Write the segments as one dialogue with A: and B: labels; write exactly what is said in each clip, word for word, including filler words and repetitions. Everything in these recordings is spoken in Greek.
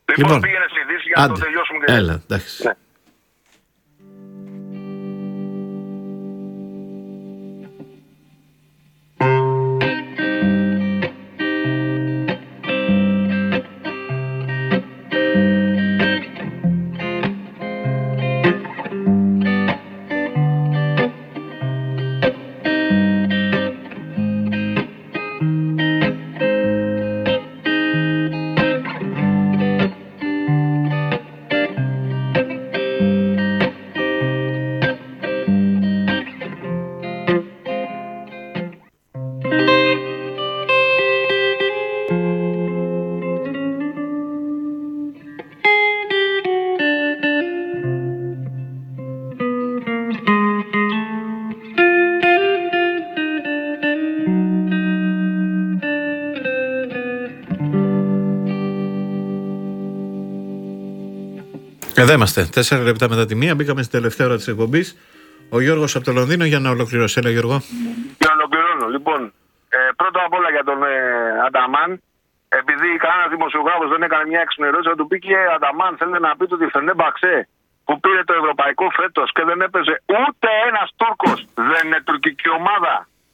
A: Λοιπόν, πήγαινε στη Δύση για να το τελειώσουμε και.
B: Έλα, εντάξει. Ναι. Εδώ είμαστε. Τέσσερα λεπτά μετά τη μία. Μπήκαμε στην τελευταία ώρα της εκπομπής. Ο Γιώργος από το Λονδίνο για να ολοκληρώσει. Έλα, Γιώργο.
A: Για να ολοκληρώνω. Λοιπόν, ε, πρώτα απ' όλα για τον ε, Ανταμάν. Επειδή κανένα δημοσιογράφος δεν έκανε μια έξυπνη ερώτηση, θα του πει και Ανταμάν, θέλετε να πείτε ότι η Φενέμπαξε που πήρε το ευρωπαϊκό φέτος και δεν έπαιζε ούτε ένας Τούρκος, δεν είναι τουρκική ομάδα?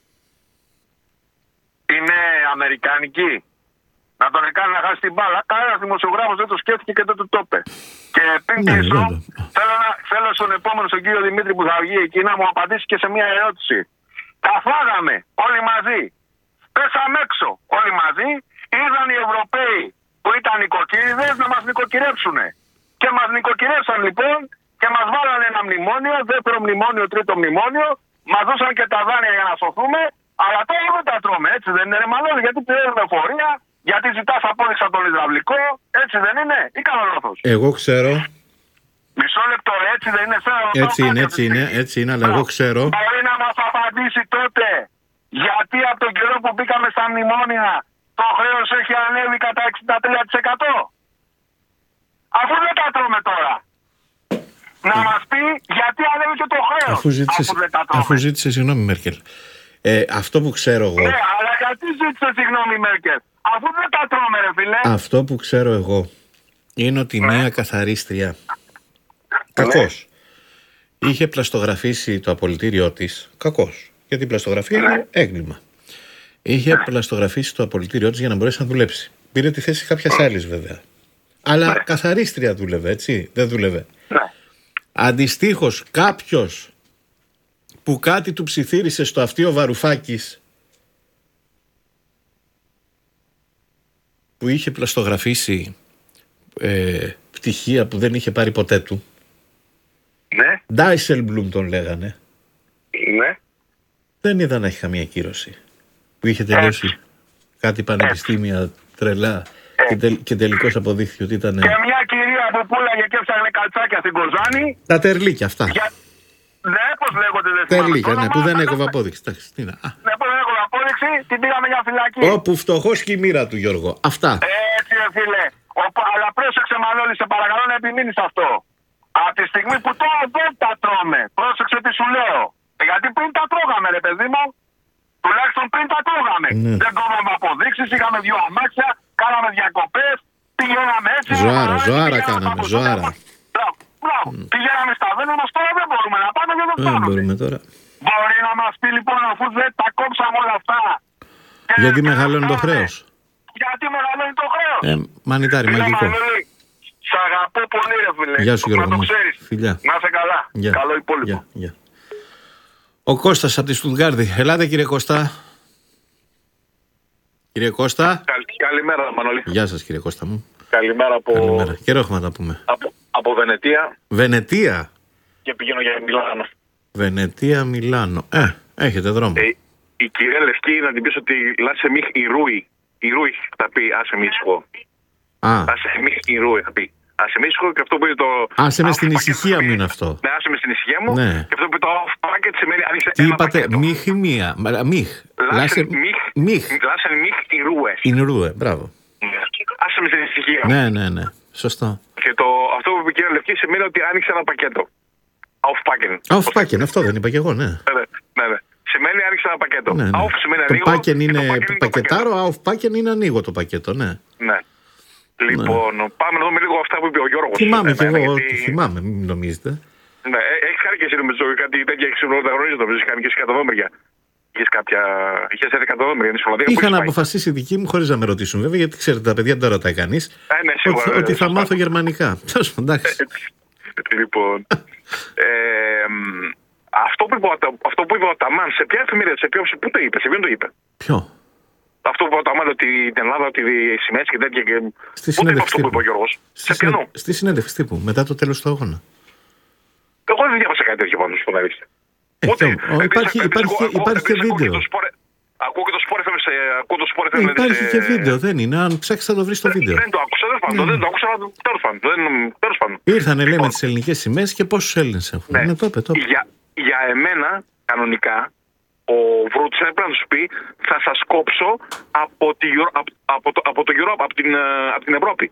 A: Είναι αμερικανική? Να τον έκανε να χάσει την μπάλα. Κανένας δημοσιογράφος δεν το σκέφτηκε και δεν του το είπε. Και πριν κλείσω, θέλω, θέλω στον επόμενο, στον κύριο Δημήτρη που θα βγει εκεί, να μου απαντήσει και σε μια ερώτηση. Τα φάγαμε όλοι μαζί. Πέσαμε έξω όλοι μαζί. Ήρθαν οι Ευρωπαίοι που ήταν νοικοκύριδες να μας νοικοκυρέψουν. Και μας νοικοκυρέψαν λοιπόν και μας βάλανε ένα μνημόνιο, δεύτερο μνημόνιο, τρίτο μνημόνιο. Μας δώσαν και τα δάνεια για να σωθούμε. Αλλά τώρα δεν τα τρώμε, έτσι δεν είναι? Μάλλον γιατί πληρώνουμε φορεία. Γιατί ζητάς απόδειξη από τον υδραυλικό, έτσι δεν είναι, ή κάνω λάθος?
B: Εγώ ξέρω.
A: Μισό λεπτό, έτσι δεν είναι? Θέλω
B: έτσι είναι, έτσι είναι, έτσι είναι, αλλά εγώ ξέρω.
A: Μπορεί να μας απαντήσει τότε γιατί από τον καιρό που μπήκαμε στα μνημόνια το χρέος έχει ανέβει κατά εξήντα τρία τοις εκατό. Αφού δεν τα τρώμε τώρα. Να μας πει γιατί ανέβει και το χρέος.
B: Αφού ζήτησε, αφού αφού ζήτησε συγγνώμη Μέρκελ. Ε, αυτό που ξέρω εγώ.
A: Ναι, αλλά γιατί ζήτησε συγγνώμη Μέρκελ? Αφού δεν τα τρώμε, ρε φίλε.
B: Αυτό που ξέρω εγώ είναι ότι ναι. μία καθαρίστρια ναι. κακώς είχε πλαστογραφήσει το απολυτήριό της. Κακώς. Γιατί η πλαστογραφία ναι. είναι έγκλημα. Είχε ναι. πλαστογραφήσει το απολυτήριό της για να μπορέσει να δουλέψει. Πήρε τη θέση κάποιας άλλης βέβαια. Αλλά ναι. καθαρίστρια δούλευε, έτσι. Δεν δούλευε. Ναι. Αντιστοίχως κάποιος που κάτι του ψιθύρισε στο αυτί ο Βαρουφάκης, που είχε πλαστογραφήσει ε, πτυχία που δεν είχε πάρει ποτέ του.
A: Ναι.
B: Ντάισελμπλουμ τον λέγανε.
A: Ναι.
B: Δεν είδα να έχει καμία κύρωση. Που είχε τελειώσει ε. κάτι πανεπιστήμια ε. τρελά ε. και, τελ, και τελικώς αποδείχθηκε ότι ήταν...
A: Και μια κυρία που πούλαγε και έψαχνε καλτσάκια στην Κοζάνη.
B: Τα τερλίκια αυτά.
A: Για... Ναι, πώς λέγονται, δεν
B: τερλίκια, ναι, που δεν έκοβε απόδειξη. Ναι,
A: που δεν έκοβε απόδειξη, την πήγαμε για φυλακή.
B: Όπου φτωχός και η μοίρα του, Γιώργο. Αυτά.
A: Έτσι, φίλε. Ο, αλλά πρόσεξε, Μανώλη, σε παρακαλώ να επιμείνεις αυτό. Από τη στιγμή που τώρα δεν τα τρώμε, πρόσεξε τι σου λέω. Γιατί πριν τα τρώγαμε, ρε παιδί μου. Τουλάχιστον πριν τα τρώγαμε. Ναι. Δεν τρώγαμε αποδείξεις, είχαμε δύο αμάξια, κάναμε διακοπές, πηγαίναμε έτσι.
B: Ζωάρα, ζωάρα κάναμε, ζωάρα.
A: Mm. Πηγαίναμε στα βένα μας, τώρα δεν μπορούμε να πάμε και δεν
B: φτάνουμε. Δεν μπορούμε τώρα.
A: Μπορεί να μας πει λοιπόν, αφού δεν τα κόψαμε όλα αυτά.
B: Γιατί μεγαλώνει το χρέος.
A: Γιατί μεγαλώνει το χρέος.
B: Ε, μανιτάρι, μαγικό.
A: Σ' αγαπώ πολύ, ρε φίλε.
B: Γεια σου, Γιώργο.
A: Να το ξέρεις.
B: Φιλιά.
A: Να είσαι καλά.
B: Γεια.
A: Καλό υπόλοιπο.
B: Γεια. Γεια. Ο Κώστας από τη Στουτγκάρδη. Ελάτε, κύριε Κώστα. Κύριε Κώστα.
A: Καλ, καλημέρα, Μανώλη.
B: Γεια σας, κύριε Κώστα μου.
A: Καλημέρα από...
B: Καλημέρα. Καιρό έχουμε να τα πούμε.
A: Από, από Βενετία.
B: Βενετία.
A: Και πηγαίνω για Μιλάνο.
B: Βενετία, Μιλάνο. Ε, έχετε δρόμο.
A: Ε, η κυρία Λευκή να την πεις ότι λάσε μιχ η Ρούι. Η Ρούι θα πει άσε μίσχο.
B: Α.
A: Άσε μιχ η Ρούι θα πει. Άσε μίσχο και αυτό που είναι το...
B: Άσε με στην ησυχία μου είναι αυτό.
A: Ναι, άσε με στην ησυχία μου.
B: Ναι.
A: Και αυτό που είναι το off packet σημαίνει άνοιξε
B: τι
A: ένα
B: είπατε,
A: πακέτο.
B: μιχ ή μία. Μιχ.
A: Λάσε μιχ.
B: Μιχ.
A: Λάσε μιχ η Ρούε.
B: Είναι Ρούε, μπράβο.
A: Άσε με στην ησυχία μου.
B: Ναι, ναι, ναι. Σωστό.
A: Και το, αυτό που είπε η κυρία Λευκή σημαίνει ότι άνοιξε ένα πακέτο. Off packet.
B: Off packet, αυτό δεν είπα και εγώ, ναι.
A: Ναι, ναι, ναι. Σημαίνει άνοιξε ένα πακέτο.
B: Ναι, ναι.
A: Off σημαίνει
B: το
A: ανοίγω.
B: Packet είναι πακετάρο, off packet είναι ανοίγω το πακέτο, ναι.
A: Ναι. Λοιπόν, ναι. Πάμε να δούμε λίγο αυτά που είπε ο Γιώργος.
B: Θυμάμαι και εγώ, γιατί... θυμάμαι, μην νομίζετε.
A: Ναι, έχεις κάνει και εσύ νομίζω κάτι τέτοια εξυπνοταγωνίζοντα, νομίζω έχεις κάνει και εσύ εκατοδόμερια. Είχες κάποια... Είχες έρθει εκατοδόμερια, είναι Σολαδία.
B: Είχα να αποφασίσει δική μου χωρίς να με ρωτήσουν βέβαια, γιατί ξέρετε τα παιδιά δεν τα ρωτάει κανείς.
A: Ε, ναι, σίγουρα,
B: ότι,
A: ναι,
B: ότι
A: ναι,
B: θα
A: ναι,
B: μάθω γερμανικά. Εντάξει.
A: Λοιπόν. ε, αυτό, που είπε, αυτό που είπε ο Αταμάν, σε ποια εφημερίδα, σε ποιο, πού το είπε, σε ποιον το είπε?
B: Ποιο?
A: Αυτό που είπε ο Αταμάν, ότι την Ελλάδα, ότι οι σημαίες και τέτοια. Και...
B: Στη συνέντευξη τύπου.
A: Αυτό που είπε ο Γιώργος.
B: Στη,
A: σε ποιον?
B: Στη συνέντευξη τύπου, μετά το τέλος του αγώνα.
A: Εγώ δεν διάβασα κάτι τέτοιο πάντως που αλήθεια.
B: Ε, Ότι, ο, υπάρχει, υπάρχει, υπάρχει, υπάρχει και βίντεο.
A: Ακούω και το Sport εφ εμ. Ακούω το Sport εφ εμ.
B: Υπάρχει και βίντεο, δεν είναι. Αν ψάξεις θα το βρεις στο βίντεο.
A: Δεν το άκουσα, δεν το άκουσα, τέλος πάντων.
B: Ήρθανε λέει με τις ελληνικές σημαίες και πόσους Έλληνες έχουν.
A: Ναι.
B: Ναι, το είπε, το είπε.
A: Για, για εμένα, κανονικά, ο Βρούτης έπρεπε να τους πει θα σας κόψω από, τη, από, από, το, από, το Europe, από, την, από την Ευρώπη.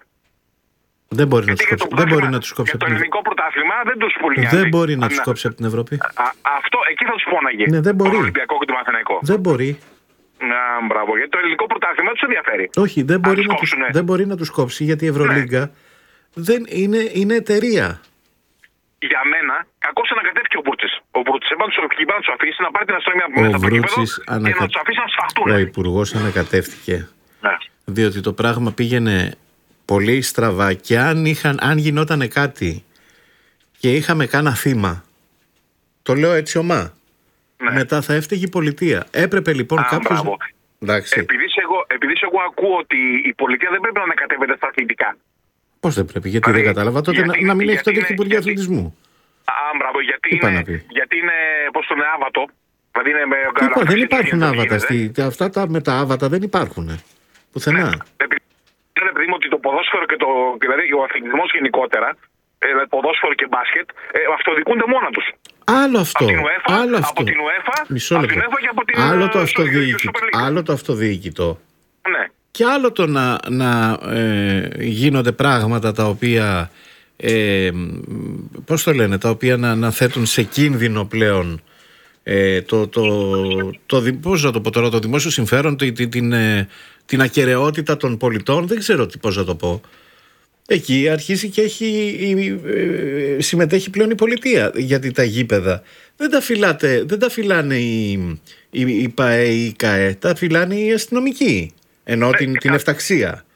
B: Δεν μπορεί να τους κόψει. Δεν μπορεί να τους κόψει
A: από την Ευρώπη. Το ελληνικό πρωτάθλημα δεν τους πουλιάζει.
B: Δεν μπορεί να τους κόψει από την Ευρώπη.
A: Α, αυτό εκεί θα τους πόναγε.
B: Ναι, δεν μπορεί.
A: Το Ολυμπιακό και το Παναθηναϊκό.
B: Δεν μπορεί.
A: Να, μπράβο, γιατί το ελληνικό πρωτάθλημα τους ενδιαφέρει.
B: Όχι, δεν μπορεί, να τους, δεν μπορεί να τους κόψει γιατί η Ευρωλίγκα ναι. δεν είναι, είναι εταιρεία.
A: Για μένα, κακώς ανακατεύτηκε ο Βούρτσης. Ο Βούρτσης έπρεπε να τους αφήσει να πάρει την αστυνομία από μέσα από το κήπεδο
B: ανακα...
A: και να τους αφήσει να σφαχτούν.
B: Ο Υπουργός ανακατεύτηκε.
A: Ναι.
B: Διότι το πράγμα πήγαινε πολύ στραβά και αν, είχαν, αν γινόταν κάτι και είχαμε κάνα θύμα, το λέω έτσι ομά, ναι. μετά θα έφταιγε η πολιτεία. Έπρεπε λοιπόν Α, κάποιος...
A: Επειδή εγώ, επειδή εγώ ακούω ότι η πολιτεία δεν πρέπει να ανακατεύεται στα αθλητικά.
B: Πώς δεν πρέπει, γιατί δηλαδή, δεν κατάλαβα τότε γιατί, να, να μην έχει τότε και Υπουργείο Αθλητισμού.
A: Α, μπράβο, γιατί είναι, γιατί είναι, πώς το είναι, άβατο. Δηλαδή είναι με
B: Είπα, δεν υπάρχουν άβατα. Στη, αυτά τα, με τα άβατα δεν υπάρχουν. Πουθενά.
A: Ναι, επειδή ότι το ποδόσφαιρο και το, δηλαδή ο αθλητισμός γενικότερα, ε, ποδόσφαιρο και μπάσκετ, ε, αυτοδικούνται μόνα τους.
B: Άλλο αυτό.
A: Από την UEFA,
B: άλλο αυτό.
A: Από την UEFA,
B: Μισό λεπτό.
A: Από την UEFA και από την
B: άλλο, το αυτοδιοίκητο, άλλο το αυτοδιοίκητο.
A: Ναι.
B: Και άλλο το να, να ε, γίνονται πράγματα τα οποία ε, πώς το λένε, τα οποία να, να θέτουν σε κίνδυνο πλέον ε, το, το, το, το, πώς να το πω τώρα, το δημόσιο συμφέρον, την, την, την, την ακεραιότητα των πολιτών, δεν ξέρω τι, πώς να το πω. Εκεί αρχίζει και έχει, ε, συμμετέχει πλέον η πολιτεία, γιατί τα γήπεδα δεν τα, φυλάτε, δεν τα φυλάνε οι, οι, οι ΠΑΕ ή οι ΚΑΕ, τα φυλάνε οι αστυνομικοί. Ενώ ναι, την, την εφταξία.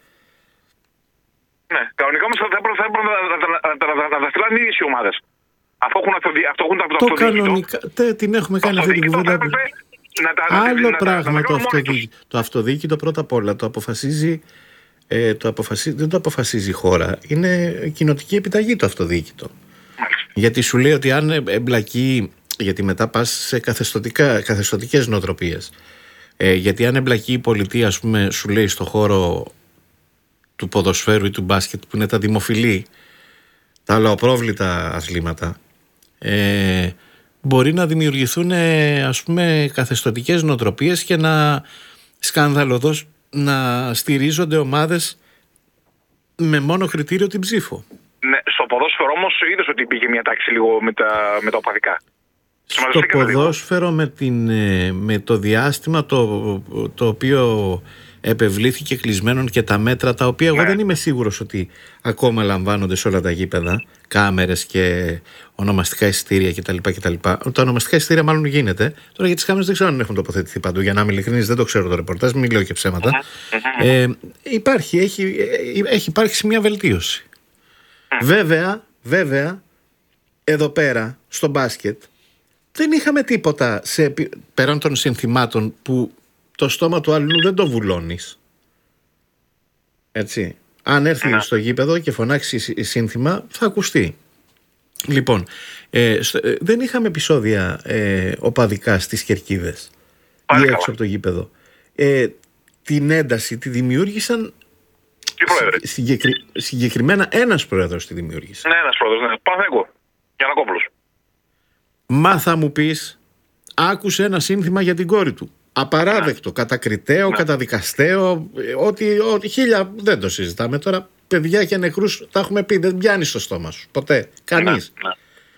A: Ναι, κανονικά όμως θα έπρεπε να τα στείλουν οι ίδιες οι ομάδες. Αυτό έχουν το
B: αυτοδιοίκητο. Το κανονικά, τε, την έχουμε κάνει αυτή την κουβέντα. Άλλο πράγμα το αυτοδιοίκητο. Το αυτοδιοίκητο πρώτα απ' όλα το αποφασίζει, ε, το αποφασίζει, δεν το αποφασίζει η χώρα. Είναι κοινοτική επιταγή το αυτοδιοίκητο. Γιατί σου λέει ότι αν εμπλακεί, γιατί μετά πας σε καθεστωτικές νοοτροπίες. Ε, γιατί αν εμπλακεί η πολιτεία, ας πούμε, σου λέει στο χώρο του ποδοσφαίρου ή του μπάσκετ που είναι τα δημοφιλή, τα αλλοαπρόβλητα αθλήματα, ε, μπορεί να δημιουργηθούν ε, ας πούμε καθεστωτικές νοοτροπίες και να σκανδαλωδώς να στηρίζονται ομάδες με μόνο κριτήριο την ψήφο.
A: Ναι, στο ποδόσφαιρο όμως είδες ότι πήγε μια τάξη λίγο με τα, με τα οπαδικά.
B: Στο ποδόσφαιρο με, την, με το διάστημα το, το οποίο επευλήθηκε κλεισμένων και τα μέτρα τα οποία ναι. εγώ δεν είμαι σίγουρος ότι ακόμα λαμβάνονται σε όλα τα γήπεδα, κάμερες και ονομαστικά εισιτήρια κτλ. κτλ. Τα ονομαστικά εισιτήρια μάλλον γίνεται. Τώρα για τις κάμερες δεν ξέρω αν έχουν τοποθετηθεί παντού. Για να είμαι ειλικρινής, δεν το ξέρω το ρεπορτάζ, μην λέω και ψέματα. Ε, υπάρχει, έχει, έχει υπάρξει μια βελτίωση. Βέβαια, βέβαια, εδώ πέρα στο μπάσκετ δεν είχαμε τίποτα σε, πέραν των συνθημάτων που το στόμα του αλλού δεν το βουλώνεις. Έτσι. Αν έρθει ναι. στο γήπεδο και φωνάξει σύνθημα θα ακουστεί. Λοιπόν, ε, στο, ε, δεν είχαμε επεισόδια ε, οπαδικά στις κερκίδες ή έξω από το γήπεδο. Ε, την ένταση τη δημιούργησαν συγκεκρι, συγκεκριμένα ένας πρόεδρος τη δημιούργησε.
A: Ναι, ένας πρόεδρος, ναι. Παναθηναϊκό. Γιαννακόπουλος.
B: Μα θα μου πεις, άκουσε ένα σύνθημα για την κόρη του. Απαράδεκτο, ναι. κατακριτέο, ναι. καταδικαστέο, ότι, ότι χίλια δεν το συζητάμε τώρα. Παιδιά και νεκρούς τα έχουμε πει, δεν πιάνει στο στόμα σου. Ποτέ, κανείς. Ναι, ναι.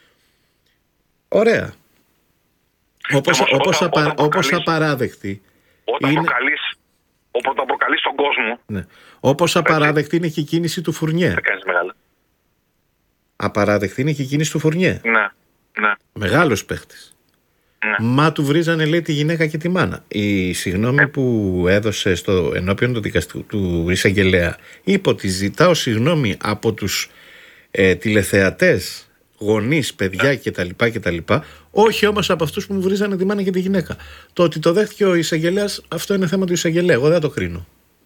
B: Ωραία. Όπως, όπως, όταν, απα, όταν όπως απαράδεκτη.
A: Όταν
B: είναι...
A: προκαλείς, ο πρωτοπροκαλής στον κόσμο.
B: Ναι. Όπως απαράδεκτη είναι και η κίνηση του Φουρνιέ.
A: Δεν κάνεις μεγάλα.
B: Απαράδεκτη είναι και η κίνηση του Φουρνιέ.
A: Ναι, ναι.
B: Μεγάλος παίχτης.
A: Ναι.
B: Μα του βρίζανε, λέει, τη γυναίκα και τη μάνα. Η συγγνώμη που έδωσε στο ενώπιον του δικαστικού του εισαγγελέα είπε ότι ζητάω συγγνώμη από τους ε, τηλεθεατές, γονείς, παιδιά κτλ, κτλ. Όχι όμως από αυτούς που μου βρίζανε τη μάνα και τη γυναίκα. Το ότι το δέχτηκε ο εισαγγελέας, αυτό είναι θέμα του εισαγγελέα. Εγώ δεν το κρίνω.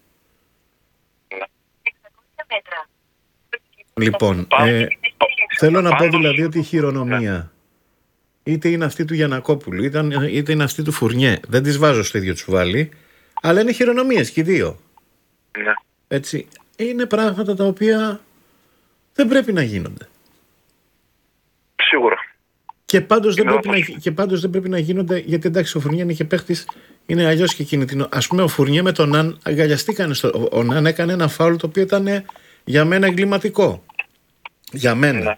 B: Λοιπόν, ε, θέλω να πω δηλαδή ότι η χειρονομία είτε είναι αυτή του Γιαννακόπουλου είτε, είτε είναι αυτή του Φουρνιέ, δεν τις βάζω στο ίδιο τσουβάλι, αλλά είναι χειρονομίες και οι δύο.
A: Ναι.
B: Έτσι, είναι πράγματα τα οποία δεν πρέπει να γίνονται.
A: Σίγουρα.
B: Και πάντως, δεν πρέπει να, και πάντως δεν πρέπει να γίνονται, γιατί εντάξει ο Φουρνιέ είναι και παίχτης, είναι αλλιώς και κινητινό. Ας πούμε ο Φουρνιέ με τον Ναν αγκαλιαστήκανε, στο, ο Ναν έκανε ένα φάουλ το οποίο ήταν για μένα εγκληματικό. Για μένα. Ναι.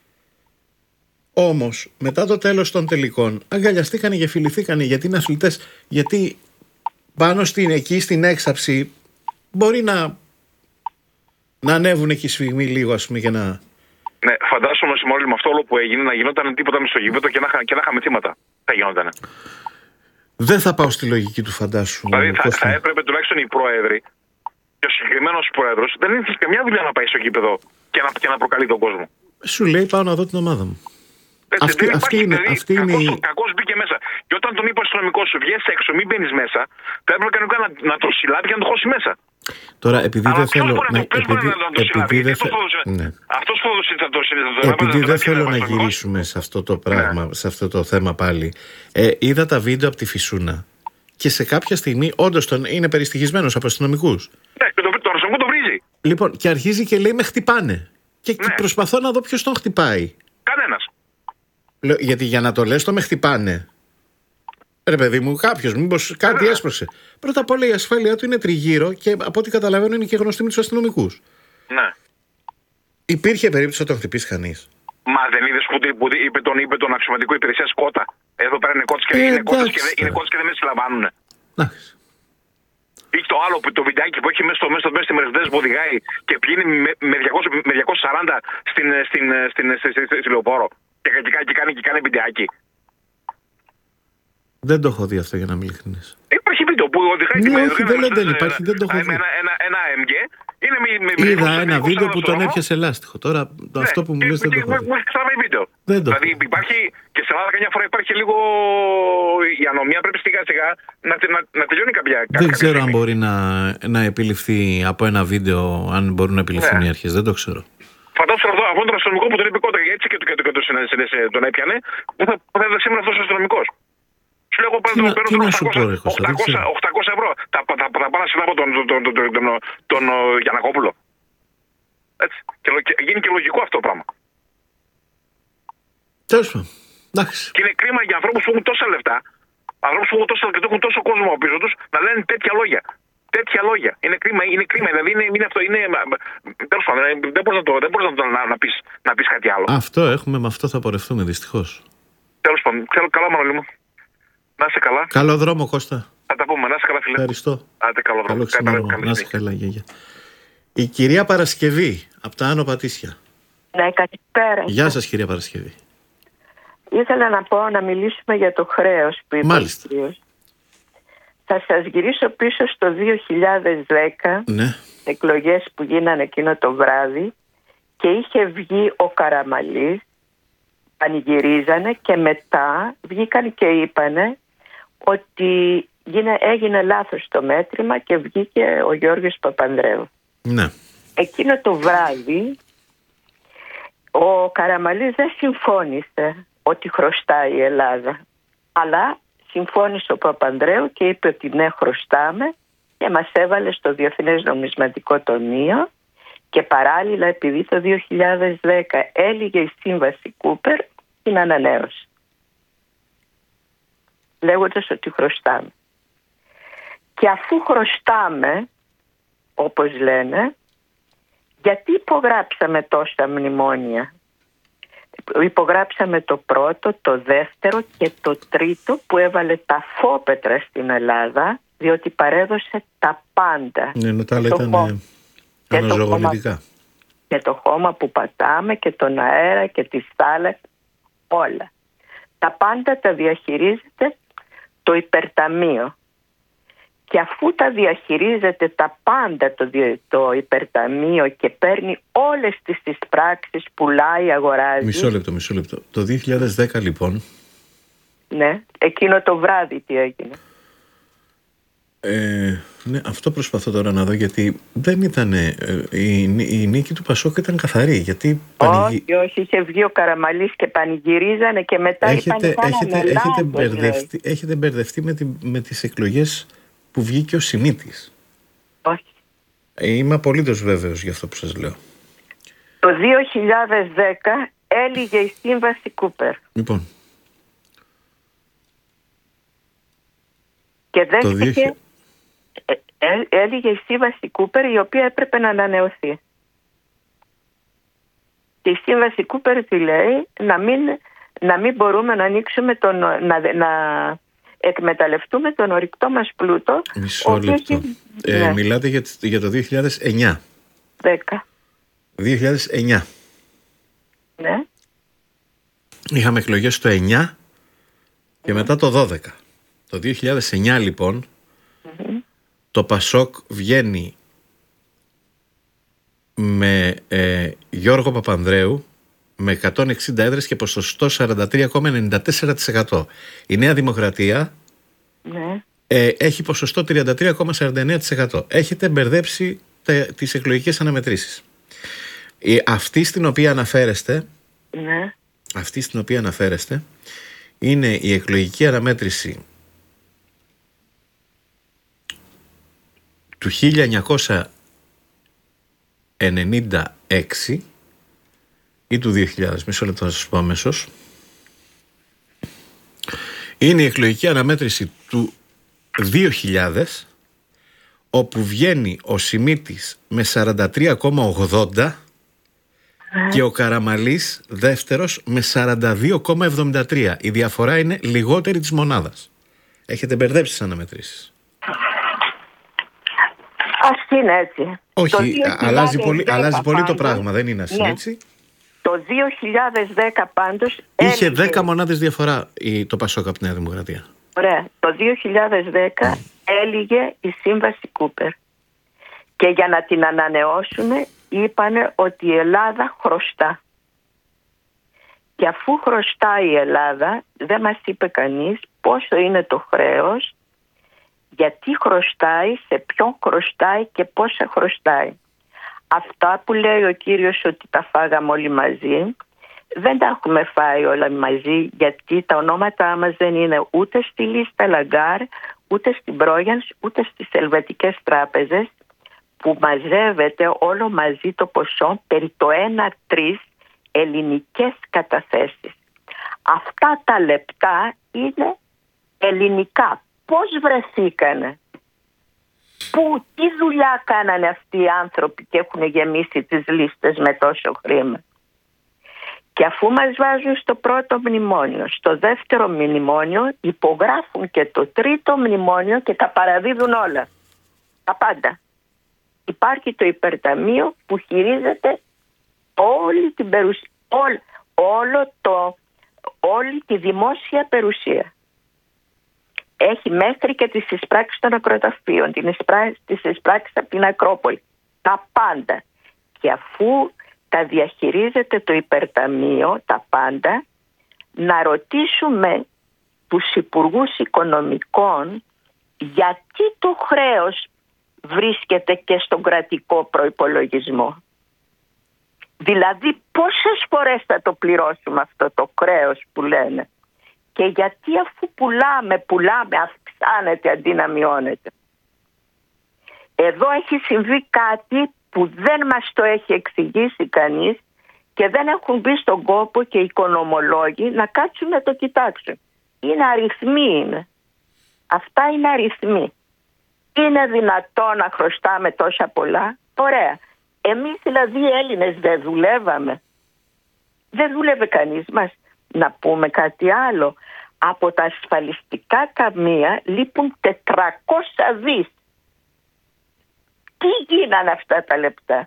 B: Όμως μετά το τέλος των τελικών αγκαλιαστήκανε και φιληθήκανε, γιατί είναι αθλητές, γιατί πάνω στην, εκεί στην έξαψη μπορεί να, να ανέβουν εκεί σφιγμοί λίγο, ας πούμε, και να...
A: Ναι, φαντάσομαι όλοι με αυτό όλο που έγινε να γινόταν τίποτα με στο γήπεδο και να, και να είχαμε θύματα. Θα γινότανε.
B: Δεν θα πάω στη λογική του φαντάσου.
A: Δηλαδή θα, θα έπρεπε τουλάχιστον οι πρόεδροι και ο συγκεκριμένος πρόεδρος δεν έχει καμιά δουλειά να πάει στο γήπεδο και να, και να προκαλεί τον κόσμο.
B: Σου λέει πάω να δω την ομάδα μου.
A: Έτσι,
B: αυτή,
A: δεν
B: αυτή
A: υπάρχει,
B: είναι,
A: δηλαδή,
B: αυτή
A: κακός,
B: είναι...
A: κακός μπήκε μέσα. Και όταν τον είπε ο αστυνομικός σου βγες έξω, μην μπαίνεις μέσα, θα έπρεπε κανονικά να, να το συλλάβει και να το χώσει μέσα.
B: Τώρα, επειδή
A: αλλά
B: δεν θέλω
A: να,
B: να, επειδή,
A: να το
B: επειδή δεν θε...
A: ναι. Αυτός που θα το συλλάβει.
B: Επειδή δεν θέλω να γυρίσουμε σε αυτό το πράγμα, ναι. σε αυτό το θέμα πάλι, ε, είδα τα βίντεο από τη Φυσούνα και σε κάποια στιγμή όντως τον είναι περιστοιχισμένος από αστυνομικούς.
A: Ναι, και το, το αστυνομικό το βρίζει.
B: Λοιπόν, και αρχίζει και λέει με χτυπάνε. Και, ναι. και προσπαθώ να δω ποιος τον χτυπάει.
A: Κανένας.
B: Γιατί για να το λες το με χτυπάνε. Ρε παιδί μου, κάποιος, μήπως κάτι έσπρωξε. Πρώτα απ' όλα η ασφάλειά του είναι τριγύρω και από ό,τι καταλαβαίνω είναι και γνωστή με τους αστυνομικούς.
A: Ναι.
B: Υπήρχε περίπτωση να τον χτυπήσει κανείς?
A: Μα δεν είδες που, που είπε, τον, είπε τον αξιωματικό υπηρεσία κότα. Εδώ πέρα είναι κότες και, ε, είναι κότες και, είναι κότες και δεν με συλλαμβάνουνε. Ή το άλλο, το βιντεάκι που έχει μέσα στο μέσα, μέσα στη Mercedes που οδηγάει και πηγαίνει με, με, διακόσια, με διακόσια σαράντα στην, στην, στην, στην, στην, στην Λεωφόρο. Και, και, και, κάνει, και κάνει βιντεάκι.
B: Δεν το έχω δει αυτό, για να μην ειλικρινείς.
A: Υπάρχει βίντεο που οδηγάει
B: ναι,
A: τη
B: Mercedes. Όχι, δεν, δεν υπάρχει, δεν το έχω δει.
A: Ένα, ένα, ένα εμ τζι. Είναι με, με,
B: είδα με ένα βίντεο που τον έπιασε λάστιχο. Τώρα ναι, αυτό που μου λες δεν το έχω δει.
A: Μου έχει ξαναβεί βίντεο. Δηλαδή υπάρχει και στην Ελλάδα καμιά φορά υπάρχει λίγο η ανομία, πρέπει σιγά σιγά να, να, να τελειώνει κάποια.
B: Δεν ξέρω αν μπορεί να, να επιληφθεί από ένα βίντεο, αν μπορούν να επιληφθούν ναι. οι αρχές. Δεν το ξέρω.
A: Φαντάζομαι αυτό, αυτόν τον αστυνομικό που τον είπε κότα έτσι και, και, και, και τον, τον έπιανε, που θα, θα έδωσε σήμερα αυτός ο αστυνομικός. Σου λέω εγώ παίρνω οκτακόσια ευρώ. Θα πάω να συλλάβω τον Γιαννακόπουλο. Έτσι. Και γίνει και λογικό αυτό το πράγμα.
B: Τέλος πάντων.
A: Και είναι κρίμα για ανθρώπους που έχουν τόσα λεφτά, ανθρώπους που έχουν τόσα και έχουν τόσο κόσμο πίσω τους, να λένε τέτοια λόγια. Τέτοια λόγια. Είναι κρίμα, είναι κρίμα. Δηλαδή είναι, είναι αυτό. Είναι, τέλος πάντων, δεν μπορείς να, το, δεν μπορείς να, το, να, να, πεις, να πεις κάτι άλλο.
B: Αυτό έχουμε, με αυτό θα πορευτούμε δυστυχώς.
A: Τέλος πάντων. Καλά, Μανώλη μου. Να είσαι καλά.
B: Καλό δρόμο, Κώστα.
A: Θα τα πούμε. Να είσαι καλά, φίλε.
B: Ευχαριστώ.
A: Άντε, καλό δρόμο.
B: Καλό να είσαι καλά, γιαγιά. Η κυρία Παρασκευή, από τα Άνω Πατήσια.
C: Ναι, καλησπέρα.
B: Γεια σας, κυρία Παρασκευή.
C: Ήθελα να πω να μιλήσουμε για το χρέος που είπε.
B: Μάλιστα.
C: Θα σας γυρίσω πίσω στο δύο χιλιάδες δέκα,
B: ναι.
C: εκλογές που γίνανε εκείνο το βράδυ και είχε βγει ο Καραμαλής, πανηγυρίζανε και μετά βγήκαν και είπανε ότι έγινε λάθος το μέτρημα και βγήκε ο Γιώργος Παπανδρέου.
B: Ναι.
C: Εκείνο το βράδυ ο Καραμαλής δεν συμφώνησε ότι χρωστάει η Ελλάδα, αλλά συμφώνησε ο Παπανδρέου και είπε ότι ναι, χρωστάμε, και μας έβαλε στο Διεθνές Νομισματικό Ταμείο και παράλληλα, επειδή το δύο χιλιάδες δέκα έλυγε η σύμβαση Κούπερ, την ανανέωσε, λέγοντας ότι χρωστάμε. Και αφού χρωστάμε, όπως λένε, γιατί υπογράψαμε τόσα μνημόνια? Υπογράψαμε το πρώτο, το δεύτερο και το τρίτο που έβαλε τα φόπετρα στην Ελλάδα, διότι παρέδωσε τα πάντα.
B: Ναι, ενώ τα άλλα ήταν αναζωογονητικά.
C: Και το χώμα που πατάμε και τον αέρα και τις θάλασσες, όλα. Τα πάντα τα διαχειρίζεται το υπερταμείο. Και αφού τα διαχειρίζεται τα πάντα το, το υπερταμείο και παίρνει όλες τις, τις πράξεις, πουλάει, αγοράζει.
B: Μισό λεπτό, μισό λεπτό. Το δύο χιλιάδες δέκα λοιπόν.
C: Ναι, εκείνο το βράδυ τι έγινε.
B: Ε, ναι, αυτό προσπαθώ τώρα να δω, γιατί δεν ήταν. Ε, η, η νίκη του Πασόκ ήταν καθαρή. Γιατί
C: πανηγυ... Όχι, όχι, είχε βγει ο Καραμαλής και πανηγυρίζανε και μετά
B: έχετε,
C: είπαν
B: έχετε, έχετε, έχετε, μπερδευτεί, έχετε μπερδευτεί με, τη, με τις εκλογές που βγήκε ο Σιμίτης.
C: Όχι.
B: Ε, είμαι απολύτως βέβαιος για αυτό που σας λέω.
C: Το δύο χιλιάδες δέκα έλυγε η σύμβαση Κούπερ.
B: Λοιπόν.
C: Και δέχτηκε, ε, ε, έλυγε η σύμβαση Κούπερ, η οποία έπρεπε να ανανεωθεί. Και η σύμβαση Κούπερ τι λέει? Να μην, να μην μπορούμε να ανοίξουμε τον, να, να εκμεταλλευτούμε τον ορυκτό μας πλούτο.
B: Μισό λεπτό. Έχει... Ε, ναι. Μιλάτε για, για το δύο χιλιάδες εννιά.
C: δέκα.
B: δύο χιλιάδες εννιά.
C: Ναι.
B: Είχαμε εκλογές το εννιά και μετά το δώδεκα. Το δύο χιλιάδες εννιά λοιπόν mm-hmm. το Πασόκ βγαίνει με ε, Γιώργο Παπανδρέου με εκατόν εξήντα έδρες και ποσοστό σαράντα τρία κόμμα ενενήντα τέσσερα τοις εκατό. Η Νέα Δημοκρατία mm-hmm. ε, έχει ποσοστό τριάντα τρία κόμμα σαράντα εννέα τοις εκατό. Έχετε μπερδέψει τε, τις εκλογικές αναμετρήσεις. Ε, αυτή στην οποία αναφέρεστε
C: mm-hmm.
B: αυτή στην οποία αναφέρεστε είναι η εκλογική αναμέτρηση του χίλια εννιακόσια ενενήντα έξι ή του δύο χιλιάδες, μισό λεπτό να σας πω αμέσως. Είναι η εκλογική αναμέτρηση του δύο χιλιάδες, όπου βγαίνει ο Σιμίτης με σαράντα τρία κόμμα ογδόντα και ο Καραμαλής δεύτερος με σαράντα δύο κόμμα εβδομήντα τρία. Η διαφορά είναι λιγότερη της μονάδας. Έχετε μπερδέψει τις αναμετρήσεις.
C: Ας είναι έτσι.
B: Όχι, αλλάζει πολύ, αλλάζει πολύ το πράγμα, δεν είναι ας είναι έτσι.
C: Το δύο χιλιάδες δέκα πάντως
B: είχε έλυγε... δέκα μονάδες διαφορά το Πασόκ από τη Νέα Δημοκρατία.
C: Ωραία. Το δύο χιλιάδες δέκα mm. έλυγε η σύμβαση Κούπερ. Και για να την ανανεώσουν είπανε ότι η Ελλάδα χρωστά. Και αφού χρωστάει η Ελλάδα, δεν μας είπε κανείς πόσο είναι το χρέος, γιατί χρωστάει, σε ποιον χρωστάει και πόσα χρωστάει. Αυτά που λέει ο κύριος ότι τα φάγαμε όλοι μαζί, δεν τα έχουμε φάει όλα μαζί, γιατί τα ονόματά μας δεν είναι ούτε στη λίστα Λαγκάρ, ούτε στην Πρόγιανς, ούτε στις ελβετικές τράπεζες, που μαζεύεται όλο μαζί το ποσό περί το ένα τρεις ελληνικές καταθέσεις. Αυτά τα λεπτά είναι ελληνικά. Πώς βρεθήκανε, πού, τι δουλειά κάνανε αυτοί οι άνθρωποι και έχουν γεμίσει τις λίστες με τόσο χρήμα. Και αφού μας βάζουν στο πρώτο μνημόνιο, στο δεύτερο μνημόνιο υπογράφουν και το τρίτο μνημόνιο και τα παραδίδουν όλα. Τα πάντα. Υπάρχει το υπερταμείο που χειρίζεται όλη την περιουσία, όλο, όλο το, όλη τη δημόσια περιουσία. Έχει μέχρι και τις εισπράξεις των ακροταφείων, τις εισπράξεις από την Ακρόπολη. Τα πάντα. Και αφού τα διαχειρίζεται το υπερταμείο, τα πάντα, να ρωτήσουμε τους υπουργούς οικονομικών γιατί το χρέος βρίσκεται και στον κρατικό προϋπολογισμό. Δηλαδή πόσες φορές θα το πληρώσουμε αυτό το χρέος που λένε. Και γιατί αφού πουλάμε, πουλάμε, αυξάνεται αντί να μειώνεται. Εδώ έχει συμβεί κάτι που δεν μας το έχει εξηγήσει κανείς και δεν έχουν μπει στον κόπο και οι οικονομολόγοι να κάτσουν να το κοιτάξουν. Είναι αριθμοί είναι. Αυτά είναι αριθμοί. Είναι δυνατό να χρωστάμε τόσα πολλά? Ωραία. Εμείς δηλαδή οι Έλληνες δεν δουλεύαμε? Δεν δούλευε κανείς μας? Να πούμε κάτι άλλο. Από τα ασφαλιστικά ταμεία λείπουν τετρακόσια δις. Τι γίνανε αυτά τα λεπτά?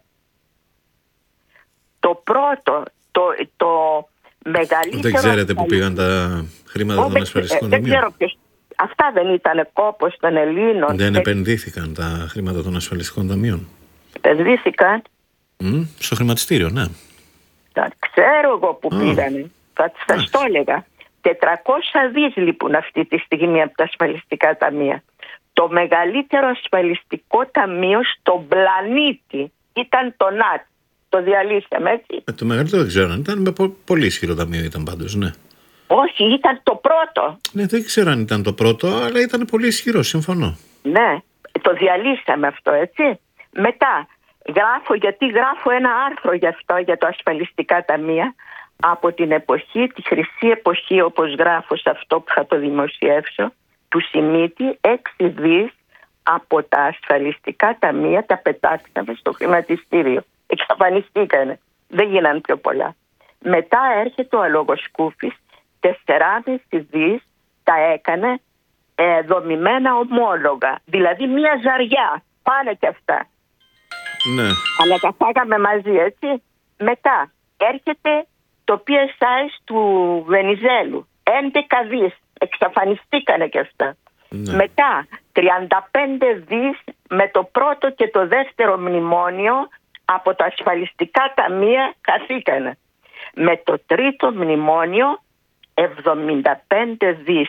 C: Το πρώτο, το, το μεγαλύτερο...
B: Δεν ξέρετε που πήγαν τα χρήματα των ασφαλιστικών ταμείων?
C: Δεν ξέρω ποιος. Αυτά δεν ήταν κόπος των Ελλήνων?
B: Δεν επενδύθηκαν τα χρήματα των ασφαλιστικών ταμείων?
C: Επενδύθηκαν.
B: Mm, στο χρηματιστήριο, ναι.
C: Τα ξέρω εγώ που oh. πήγανε. Θα σας το έλεγα. τετρακόσια δις λείπουν αυτή τη στιγμή από τα ασφαλιστικά ταμεία. Το μεγαλύτερο ασφαλιστικό ταμείο στον πλανήτη ήταν το ΝΑΤ. Το διαλύσαμε, έτσι.
B: Ε, το μεγαλύτερο δεν ξέρω αν ήταν. Με πο- πολύ ισχυρό ταμείο ήταν πάντως, ναι.
C: Όχι, ήταν το πρώτο.
B: Ναι, δεν ξέρω αν ήταν το πρώτο, αλλά ήταν πολύ ισχυρό, συμφωνώ.
C: Ναι, το διαλύσαμε αυτό, έτσι. Μετά, γράφω, γιατί γράφω ένα άρθρο γι' αυτό, για το ασφαλιστικά ταμεία, από την εποχή, τη χρυσή εποχή, όπως γράφω σε αυτό που θα το δημοσιεύσω, του Σιμίτη, έξι δις από τα ασφαλιστικά ταμεία τα πετάξαμε στο χρηματιστήριο. Εξαφανιστήκανε. Δεν γίνανε πιο πολλά. Μετά έρχεται ο Αλογοσκούφης, τεσσεράμισι δις τα έκανε ε, δομημένα ομόλογα. Δηλαδή μια ζαριά. Πάνε και αυτά.
B: Ναι.
C: Αλλά τα φάγαμε μαζί, έτσι. Μετά έρχεται το πι ες άι του Βενιζέλου. έντεκα δις. Εξαφανιστήκανε και αυτά.
B: Ναι.
C: Μετά τριάντα πέντε δις με το πρώτο και το δεύτερο μνημόνιο από τα ασφαλιστικά ταμεία χαθήκανε. Με το τρίτο μνημόνιο εβδομήντα πέντε δις.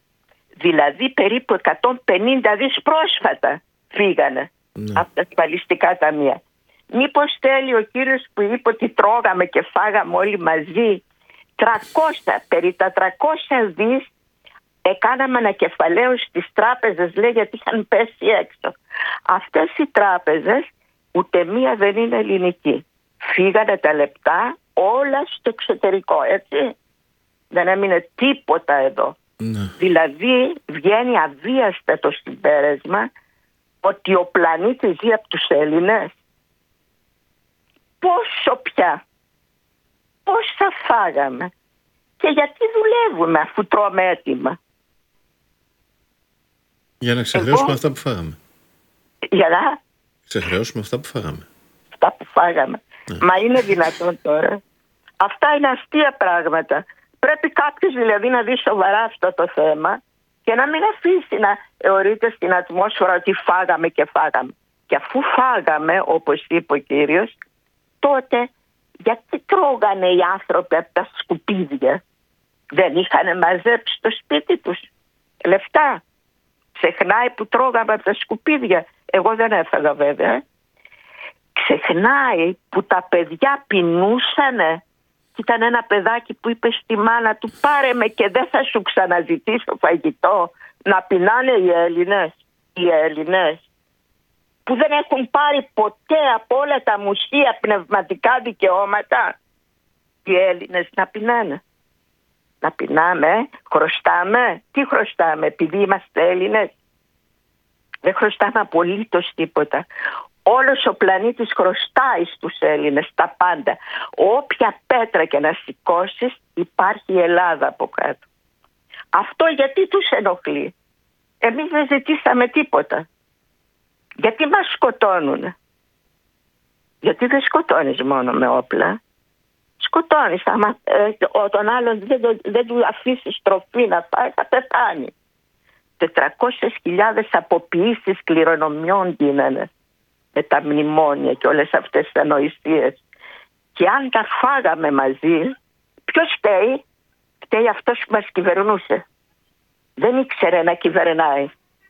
C: Δηλαδή περίπου εκατόν πενήντα δις πρόσφατα φύγανε
B: ναι.
C: από τα ασφαλιστικά ταμεία. Μήπως θέλει ο κύριος που είπε ότι τρώγαμε και φάγαμε όλοι μαζί τριακόσια, περί τα τριακόσια δις έκαναμε ανακεφαλαίωση στις τράπεζες, λέει, γιατί είχαν πέσει έξω. Αυτές οι τράπεζες ούτε μία δεν είναι ελληνική. Φύγανε τα λεπτά όλα στο εξωτερικό, έτσι. Δεν έμεινε τίποτα εδώ.
B: Ναι.
C: Δηλαδή βγαίνει αβίαστα το συμπέρασμα ότι ο πλανήτης ζει από τους Έλληνες. Πόσο πια, πόσα φάγαμε και γιατί δουλεύουμε αφού τρώμε έτοιμα?
B: Για να ξεχρεώσουμε
C: Εγώ...
B: αυτά που φάγαμε.
C: Για να
B: ξεχρεώσουμε αυτά που φάγαμε.
C: Αυτά που φάγαμε.
B: Ναι.
C: Μα είναι δυνατόν τώρα? Αυτά είναι αστεία πράγματα. Πρέπει κάποιος δηλαδή να δει σοβαρά αυτό το θέμα και να μην αφήσει να αιωρείται στην ατμόσφαιρα ότι φάγαμε και φάγαμε. Και αφού φάγαμε, όπως είπε ο κύριος, τότε γιατί τρώγανε οι άνθρωποι από τα σκουπίδια? Δεν είχαν μαζέψει στο σπίτι τους λεφτά? Ξεχνάει που τρώγαμε από τα σκουπίδια? Εγώ δεν έφαγα βέβαια. Ξεχνάει που τα παιδιά πεινούσανε. Ήταν ένα παιδάκι που είπε στη μάνα του, πάρε με και δεν θα σου ξαναζητήσω φαγητό. Να πεινάνε οι Έλληνες. Οι Έλληνες που δεν έχουν πάρει ποτέ από όλα τα μουσεία πνευματικά δικαιώματα. Οι Έλληνες να πεινάνε. Να πεινάμε, χρωστάμε. Τι χρωστάμε, επειδή είμαστε Έλληνες? Δεν χρωστάμε απολύτως τίποτα. Όλος ο πλανήτης χρωστάει στους Έλληνες τα πάντα. Όποια πέτρα και να σηκώσεις υπάρχει η Ελλάδα από κάτω. Αυτό γιατί τους ενοχλεί? Εμείς δεν ζητήσαμε τίποτα. Γιατί μας σκοτώνουνε? Γιατί δεν σκοτώνεις μόνο με όπλα? Σκοτώνεις. Άμα ε, ο, τον άλλον δεν, το, δεν του αφήσεις τροφή να φάει, θα πεθάνει. τετρακόσιες χιλιάδες αποποιήσεις κληρονομιών γίνανε με τα μνημόνια και όλες αυτές τις ανοησίες. Και αν τα φάγαμε μαζί, ποιος φταίει? Φταίει αυτός που μας κυβερνούσε. Δεν ήξερε να κυβερνάει.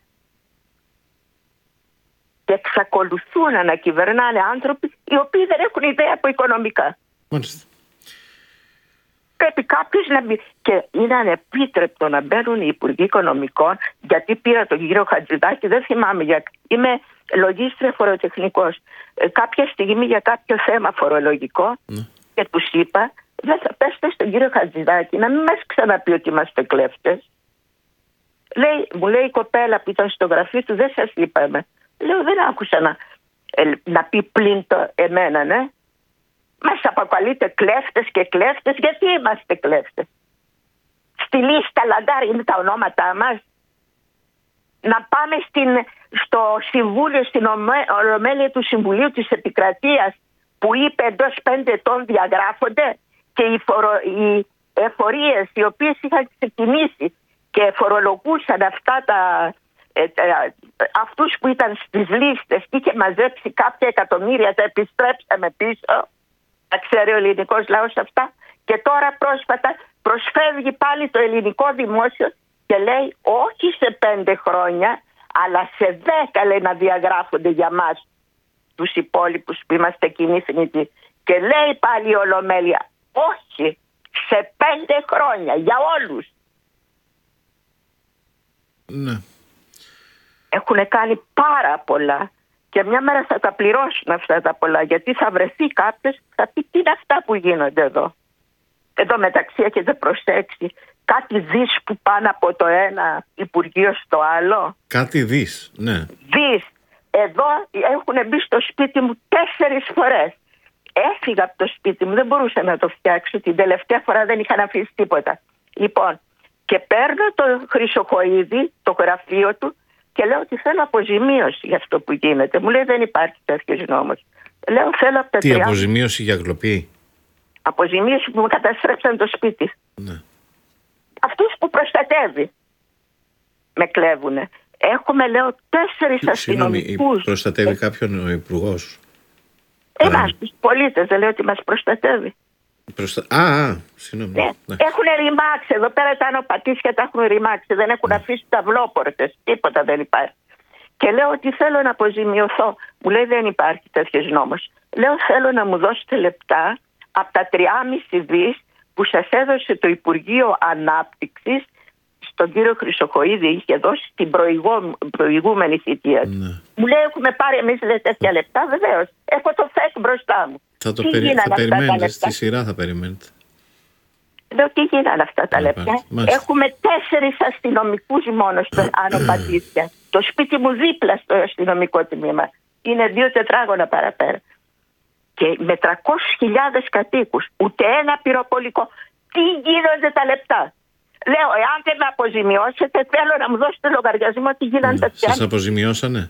C: Και εξακολουθούν να κυβερνάνε άνθρωποι οι οποίοι δεν έχουν ιδέα από οικονομικά.
B: Μάλιστα.
C: Πρέπει κάποιος να μπει. Και είναι ανεπίτρεπτο να μπαίνουν οι υπουργοί οικονομικών, γιατί πήρα τον κύριο Χατζηδάκη, δεν θυμάμαι, για... είμαι λογίστρια φοροτεχνικός. Ε, κάποια στιγμή για κάποιο θέμα φορολογικό
B: ναι.
C: και τους είπα, δεν θα πέστε στον κύριο Χατζηδάκη να μην μας ξαναπεί ότι είμαστε κλέφτες. Λέει, μου λέει η κοπέλα που ήταν στο γραφείο του, δεν σας είπαμε. Λέω, δεν άκουσα να, ε, να πει πλην το εμένα, ναι. Μας αποκαλείτε κλέφτες και κλέφτες. Γιατί είμαστε κλέφτες? στη λίστα Λαγκάρ είναι τα ονόματά μας. Να πάμε στην, στο Συμβούλιο, στην Ολομέλεια του Συμβουλίου της Επικρατείας που είπε εντός πέντε ετών διαγράφονται, και οι, φορο, οι εφορίες οι οποίες είχαν ξεκινήσει και φορολογούσαν αυτά τα, ε, ε, αυτούς που ήταν στις λίστες και είχε μαζέψει κάποια εκατομμύρια, τα επιστρέψαμε πίσω, τα ξέρει ο ελληνικός λαός αυτά, και τώρα πρόσφατα προσφεύγει πάλι το ελληνικό δημόσιο και λέει όχι σε πέντε χρόνια αλλά σε δέκα, λέει, να διαγράφονται για μας τους υπόλοιπους που είμαστε κοινοί θνητοί. Και λέει πάλι η Ολομέλεια όχι, σε πέντε χρόνια για όλους.
B: Ναι.
C: Έχουν κάνει πάρα πολλά και μια μέρα θα τα πληρώσουν αυτά τα πολλά, γιατί θα βρεθεί κάποιος που θα πει τι είναι αυτά που γίνονται εδώ. Εδώ μεταξύ έχετε προσέξει κάτι δις που πάνε από το ένα Υπουργείο στο άλλο.
B: Κάτι δις, ναι.
C: Δις. Εδώ έχουν μπει στο σπίτι μου τέσσερις φορές. Έφυγα από το σπίτι μου, δεν μπορούσα να το φτιάξω. Την τελευταία φορά δεν είχαν αφήσει τίποτα. Λοιπόν, και παίρνω το Χρυσοχοΐδη, το γραφείο του, και λέω ότι θέλω αποζημίωση για αυτό που γίνεται. Μου λέει δεν υπάρχει τέτοιος νόμος. Λέω θέλω από τα
B: Τι
C: τριάντα...
B: αποζημίωση για γλοπή?
C: Αποζημίωση που μου καταστρέψαν το σπίτι.
B: Ναι.
C: Αυτούς που προστατεύει με κλέβουνε. Έχουμε, λέω, τέσσερις αστυνομικούς.
B: Προστατεύει κάποιον ο υπουργός?
C: Εμάς τους πολίτες, δεν λέω ότι μας προστατεύει.
B: Προστα... Α, α, συγγνώμη.
C: Ναι. Έχουν ρημάξει εδώ πέρα τα ανωπατήσια, τα έχουν ρημάξει. Δεν έχουν
B: ναι. αφήσει
C: ταυλόπορτες, τίποτα δεν υπάρχει. Και λέω ότι θέλω να αποζημιωθώ. Μου λέει δεν υπάρχει τέτοιος νόμος. Λέω θέλω να μου δώσετε λεπτά από τα τρία κόμμα πέντε δις που σας έδωσε το Υπουργείο Ανάπτυξης στον κύριο Χρυσοχοΐδη, είχε δώσει την προηγού... προηγούμενη θητεία.
B: Ναι.
C: Μου λέει έχουμε πάρει εμείς τέτοια λεπτά, βεβαίως. Έχω το φεκ μπροστά μου.
B: Θα το περι... θα περιμένετε, στη σειρά θα περιμένετε.
C: Λέω τι γίνανε αυτά τα λεπτά. Έχουμε τέσσερις αστυνομικούς μόνο στο Άνω Πατήσια. Το σπίτι μου δίπλα στο αστυνομικό τμήμα. Είναι δύο τετράγωνα παραπέρα. Και με τριακόσιες χιλιάδες κατοίκους. Ούτε ένα πυροπολικό. Τι γίνονται τα λεπτά. Λέω, εάν δεν με αποζημιώσετε, θέλω να μου δώσετε λογαριασμό τι γίνανε τα λεπτά.
B: Σας αποζημιώσανε?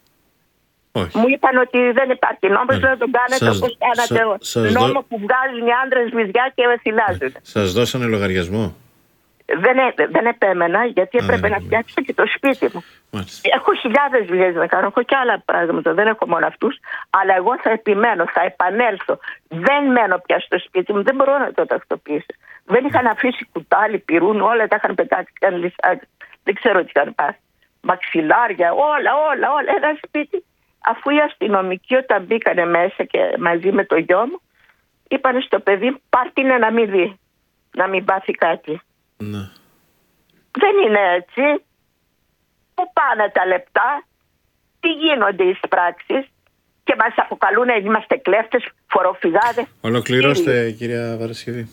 B: Όχι.
C: Μου είπαν ότι δεν υπάρχει νόμος, δεν τον κάνετε
B: σας,
C: όπως κάνατε.
B: Σα, σας
C: νόμο
B: δω...
C: που βγάζουν οι άντρες βυζιά και θυλάζουν.
B: Σας δώσανε λογαριασμό?
C: Δεν, δεν επέμενα, γιατί έπρεπε Α, να φτιάξω και το σπίτι μου. Μάλιστα. Έχω χιλιάδες δουλειές να κάνω, έχω και άλλα πράγματα, δεν έχω μόνο αυτούς. Αλλά εγώ θα επιμένω, θα επανέλθω. Δεν μένω πια στο σπίτι μου, δεν μπορώ να το τακτοποιήσω. Δεν είχαν αφήσει κουτάλι, πυρούν, όλα τα είχαν πετάξει, είχαν λυσάξει. Δεν ξέρω τι είχαν πάθει. Μαξιλάρια, όλα, όλα, όλα. Ένα σπίτι. Αφού οι αστυνομικοί όταν μπήκανε μέσα και μαζί με το γιο μου, είπανε στο παιδί, πάρτινε να μην δει, να μην πάθει κάτι.
B: Ναι.
C: Δεν είναι έτσι. Πού πάνε τα λεπτά, τι γίνονται οι πράξεις και μας αποκαλούν είμαστε κλέφτες, φοροφυγάδες.
B: Ολοκληρώστε κυρία Παρασκευή.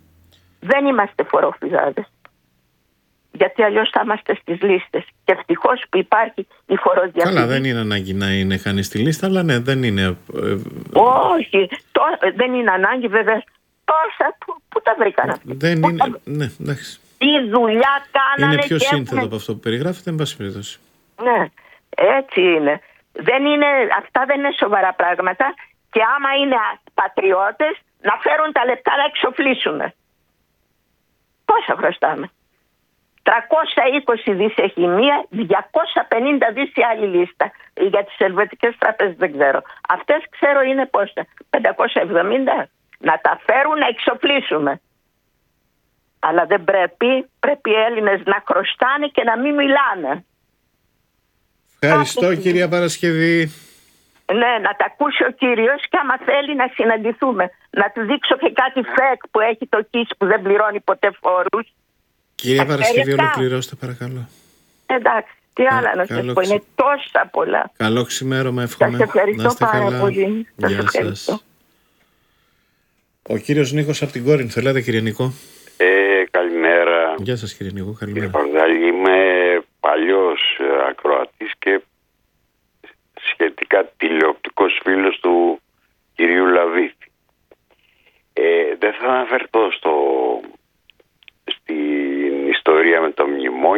C: Δεν είμαστε φοροφυγάδες. Γιατί αλλιώς θα είμαστε στις λίστες. Και ευτυχώς που υπάρχει η φοροδιαφυγή.
B: Καλά, δεν είναι ανάγκη να είναι κανείς στη λίστα, αλλά ναι, δεν είναι.
C: Όχι, το, δεν είναι ανάγκη βέβαια. Τόσα, πού, πού τα βρήκαν αυτά.
B: Δεν
C: πού
B: είναι,
C: τα...
B: ναι, εντάξει.
C: Τι δουλειά κάνανε.
B: Είναι πιο
C: και
B: σύνθετο
C: έχουν...
B: από αυτό που περιγράφεται, εν πάση περιπτώσει.
C: Ναι, έτσι είναι. Δεν είναι. Αυτά δεν είναι σοβαρά πράγματα. Και άμα είναι πατριώτες, να φέρουν τα λεπτά να εξοφλήσουν. Πόσα χρωστάμε? τριακόσια είκοσι δις έχει μία, διακόσια πενήντα δις η άλλη λίστα. Για τις ελβετικές τράπεζες δεν ξέρω. Αυτές ξέρω είναι πόσα, πεντακόσια εβδομήντα. Να τα φέρουν να εξοπλίσουμε. Αλλά δεν πρέπει, πρέπει οι Έλληνες να χρωστάνε και να μην μιλάνε.
B: Ευχαριστώ Ά, κυρία Παρασκευή.
C: Ναι, να τα ακούσει ο κύριος και άμα θέλει να συναντηθούμε. Να του δείξω και κάτι φεκ που έχει το ΚΙΣ που δεν πληρώνει ποτέ φόρους.
B: Κυρία Παρασκευή, ολοκληρώστε παρακαλώ.
C: Εντάξει, τι άλλα να σας πω, είναι τόσα πολλά.
B: Καλό ξημέρωμα, εύχομαι.
C: Σας ευχαριστώ πάρα καλά. πολύ.
B: Γεια σας. Ευχαριστώ. Ο κύριος Νίκος από την Κόρινθο, θέλετε κύριε Νίκο?
D: Ε, καλημέρα.
B: Γεια σας κύριε Νίκο, καλημέρα.
D: Κύριε Παγδάλη, είμαι παλιός ακροατής και σχετικά τηλεοπτικός φίλος του κυρίου Λαβίθη. Ε, δεν θα αναφερθώ στο... στην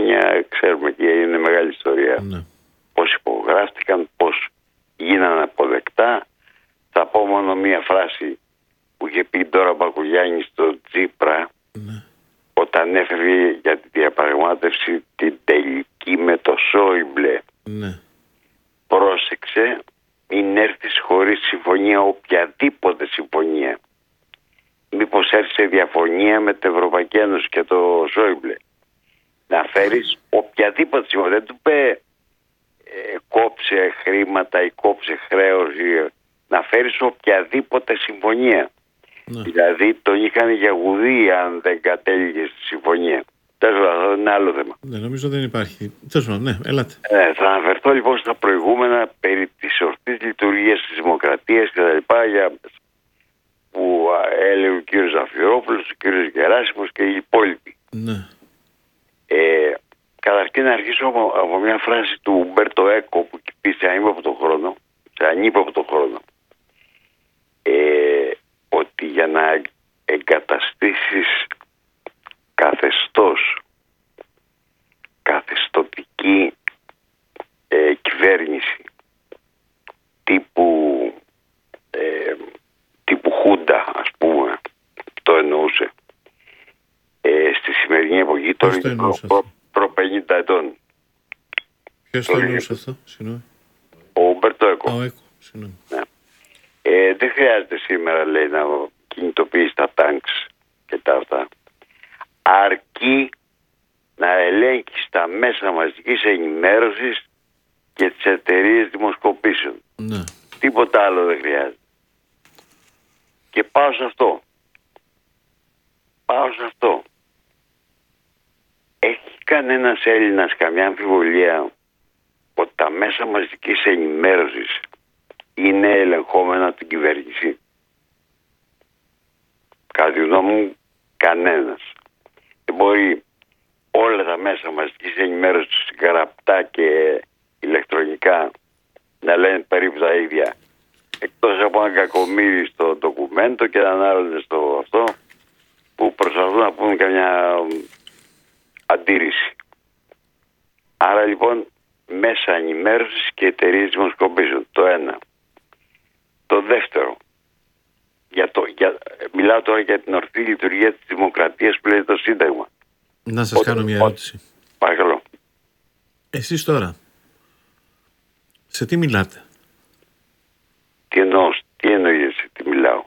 D: μνημόνια, ξέρουμε και είναι μεγάλη ιστορία.
B: Ναι.
D: Πώς υπογράφτηκαν, πώς γίνανε αποδεκτά. Θα πω μόνο μία φράση που είχε πει τώρα Μπακογιάννη στο Τσίπρα,
B: Ναι.
D: όταν έφευγε για τη διαπραγμάτευση την τελική με το Σόιμπλε.
B: Ναι.
D: Πρόσεξε, μην έρθεις χωρίς συμφωνία, οποιαδήποτε συμφωνία. Μήπως έρθει σε διαφωνία με την Ευρωπαϊκή Ένωση και το Σόιμπλε. Να φέρεις οποιαδήποτε συμφωνία. Δεν του πει ε, κόψε χρήματα ή κόψε χρέος. Ή, να φέρεις οποιαδήποτε συμφωνία.
B: Ναι.
D: Δηλαδή τον είχαν για γουδί αν δεν κατέληγε στη συμφωνία. Τέλος, αυτό είναι άλλο θέμα.
B: Ναι, νομίζω δεν υπάρχει. Τέλος πάντων, ναι, ελάτε.
D: Ε, θα αναφερθώ λοιπόν στα προηγούμενα περί της ορθής λειτουργίας της δημοκρατίας και τα λοιπά, για, που α, έλεγε ο κύριος Ζαφυρόπουλος, ο κύριος Γεράσιμος και οι υπόλοιποι.
B: Ναι.
D: Ε, καταρχήν να αρχίσω από, από μια φράση του Ουμπέρτο Έκο που πει σε ανύποπτο χρόνο, σε ανύποπτο χρόνο, ε, ότι για να εγκαταστήσεις καθεστώς, καθεστωτική ε, κυβέρνηση τύπου ε, τύπου Χούντα, ας πούμε, το εννοούσε ε, στη σημερινή εποχή, τώρα είναι προ, προ, προ πενήντα ετών.
B: Ποιος το εννοούσε αυτό, συγγνώμη?
D: Ο Ουμπέρτο Έκο.
B: Ο Έκο, συγγνώμη.
D: Ναι. Ε, δεν χρειάζεται σήμερα, λέει, να κινητοποιήσει τα τάγκς και τα αυτά. Αρκεί να ελέγχεις τα μέσα μαζικής ενημέρωσης και τις εταιρείες δημοσκοπήσεων.
B: Ναι.
D: Τίποτα άλλο δεν χρειάζεται. Και πάω σε αυτό. Πάω σε αυτό. Έχει κανένας Έλληνας καμιά αμφιβολία ότι τα μέσα μαζικής ενημέρωσης είναι ελεγχόμενα από την κυβέρνηση? Κατά τη γνώμη μου, κανένας. Δεν μπορεί όλα τα μέσα μαζικής ενημέρωσης, γραπτά και ηλεκτρονικά, να λένε περίπου τα ίδια. Εκτός από ένα κακομοίρι στο ντοκουμέντο και έναν άλλον στο αυτό, που προσπαθούν να πούν καμιά αντίρρηση. Άρα λοιπόν μέσα ενημέρωσης και εταιρείες δημοσκοπήσεων. Το ένα. Το δεύτερο. Για το, για, μιλάω τώρα για την ορθή λειτουργία της δημοκρατίας που λέει το Σύνταγμα.
B: Να σας κάνω μια ερώτηση.
D: Παρακαλώ.
B: Εσείς τώρα, σε τι μιλάτε?
D: Τι εννοώ, τι εννοείς, τι μιλάω?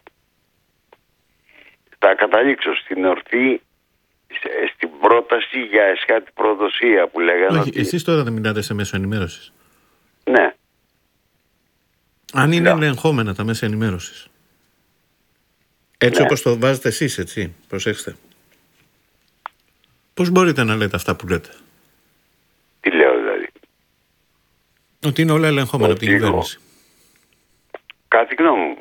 D: Θα καταλήξω στην ορθή, στην πρόταση για εσχάτη προδοσία που λέγανε.
B: Όχι,
D: ότι...
B: εσείς τώρα δεν μιλάτε σε μέσο ενημέρωσης?
D: Ναι.
B: Αν είναι
D: Ναι.
B: ελεγχόμενα τα μέσα ενημέρωσης, έτσι
D: Ναι.
B: όπως το βάζετε εσείς, έτσι, προσέξτε, πώς μπορείτε να λέτε αυτά που λέτε?
D: Τι λέω δηλαδή?
B: Ότι είναι όλα ελεγχόμενα από την
D: Ότι
B: κυβέρνηση.
D: Κάτι γνώμη μου.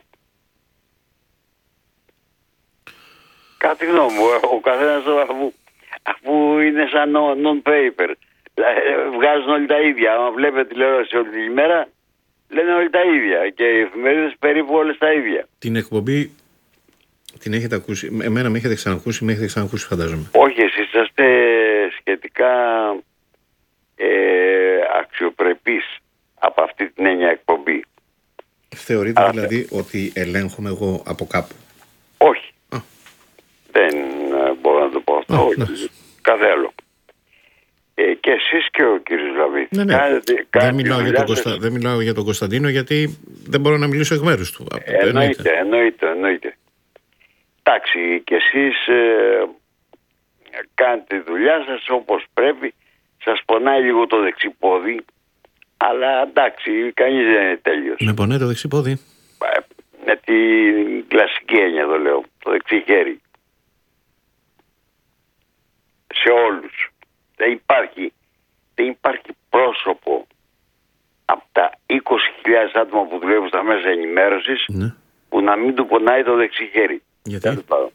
D: Κάτι γνώμη μου. Ο καθένας αφού, αφού είναι σαν non-paper. Βγάζουν όλοι τα ίδια. Αν βλέπετε τηλεόραση όλη την ημέρα, λένε όλοι τα ίδια. Και οι εφημερίδες περίπου όλες τα ίδια.
B: Την εκπομπή την έχετε ακούσει? Εμένα με έχετε ξανακούσει, με έχετε ξανακούσει φαντάζομαι.
D: Όχι, εσείς είσαστε σχετικά ε, αξιοπρεπείς από αυτή την έννοια εκπομπή.
B: Θεωρείτε
D: Α,
B: δηλαδή ότι ελέγχομαι εγώ από κάπου?
D: Όχι.
B: Α.
D: Δεν ε, μπορώ να το πω αυτό.
B: Α,
D: όχι.
B: εντάξει.
D: Κάθε άλλο. Ε, και εσείς και ο κύριος Λαβίτης.
B: Ναι, ναι.
D: Κάνετε,
B: Δεν,
D: κάνετε
B: μιλάω για
D: δουλειά
B: τον
D: σας.
B: Κωνστα... δεν μιλάω για τον Κωνσταντίνο, γιατί δεν μπορώ να μιλήσω εκ μέρους του.
D: Εννοείται, εννοείται, εννοείται. Εντάξει, και εσείς ε, κάνετε τη δουλειά σας όπως πρέπει. Σας πονάει λίγο το δεξιπόδι, αλλά εντάξει, κανείς δεν είναι τέλειος.
B: Με πονάει το δεξιπόδι.
D: Ε, με την κλασική έννοια το λέω, το δεξί χέρι. Σε όλους. Δεν υπάρχει, δεν υπάρχει πρόσωπο από τα είκοσι χιλιάδες άτομα που δουλεύουν στα μέσα ενημέρωσης,
B: Ναι.
D: που να μην του πονάει το δεξί χέρι.
B: Γιατί?
D: Τέλος πάντων.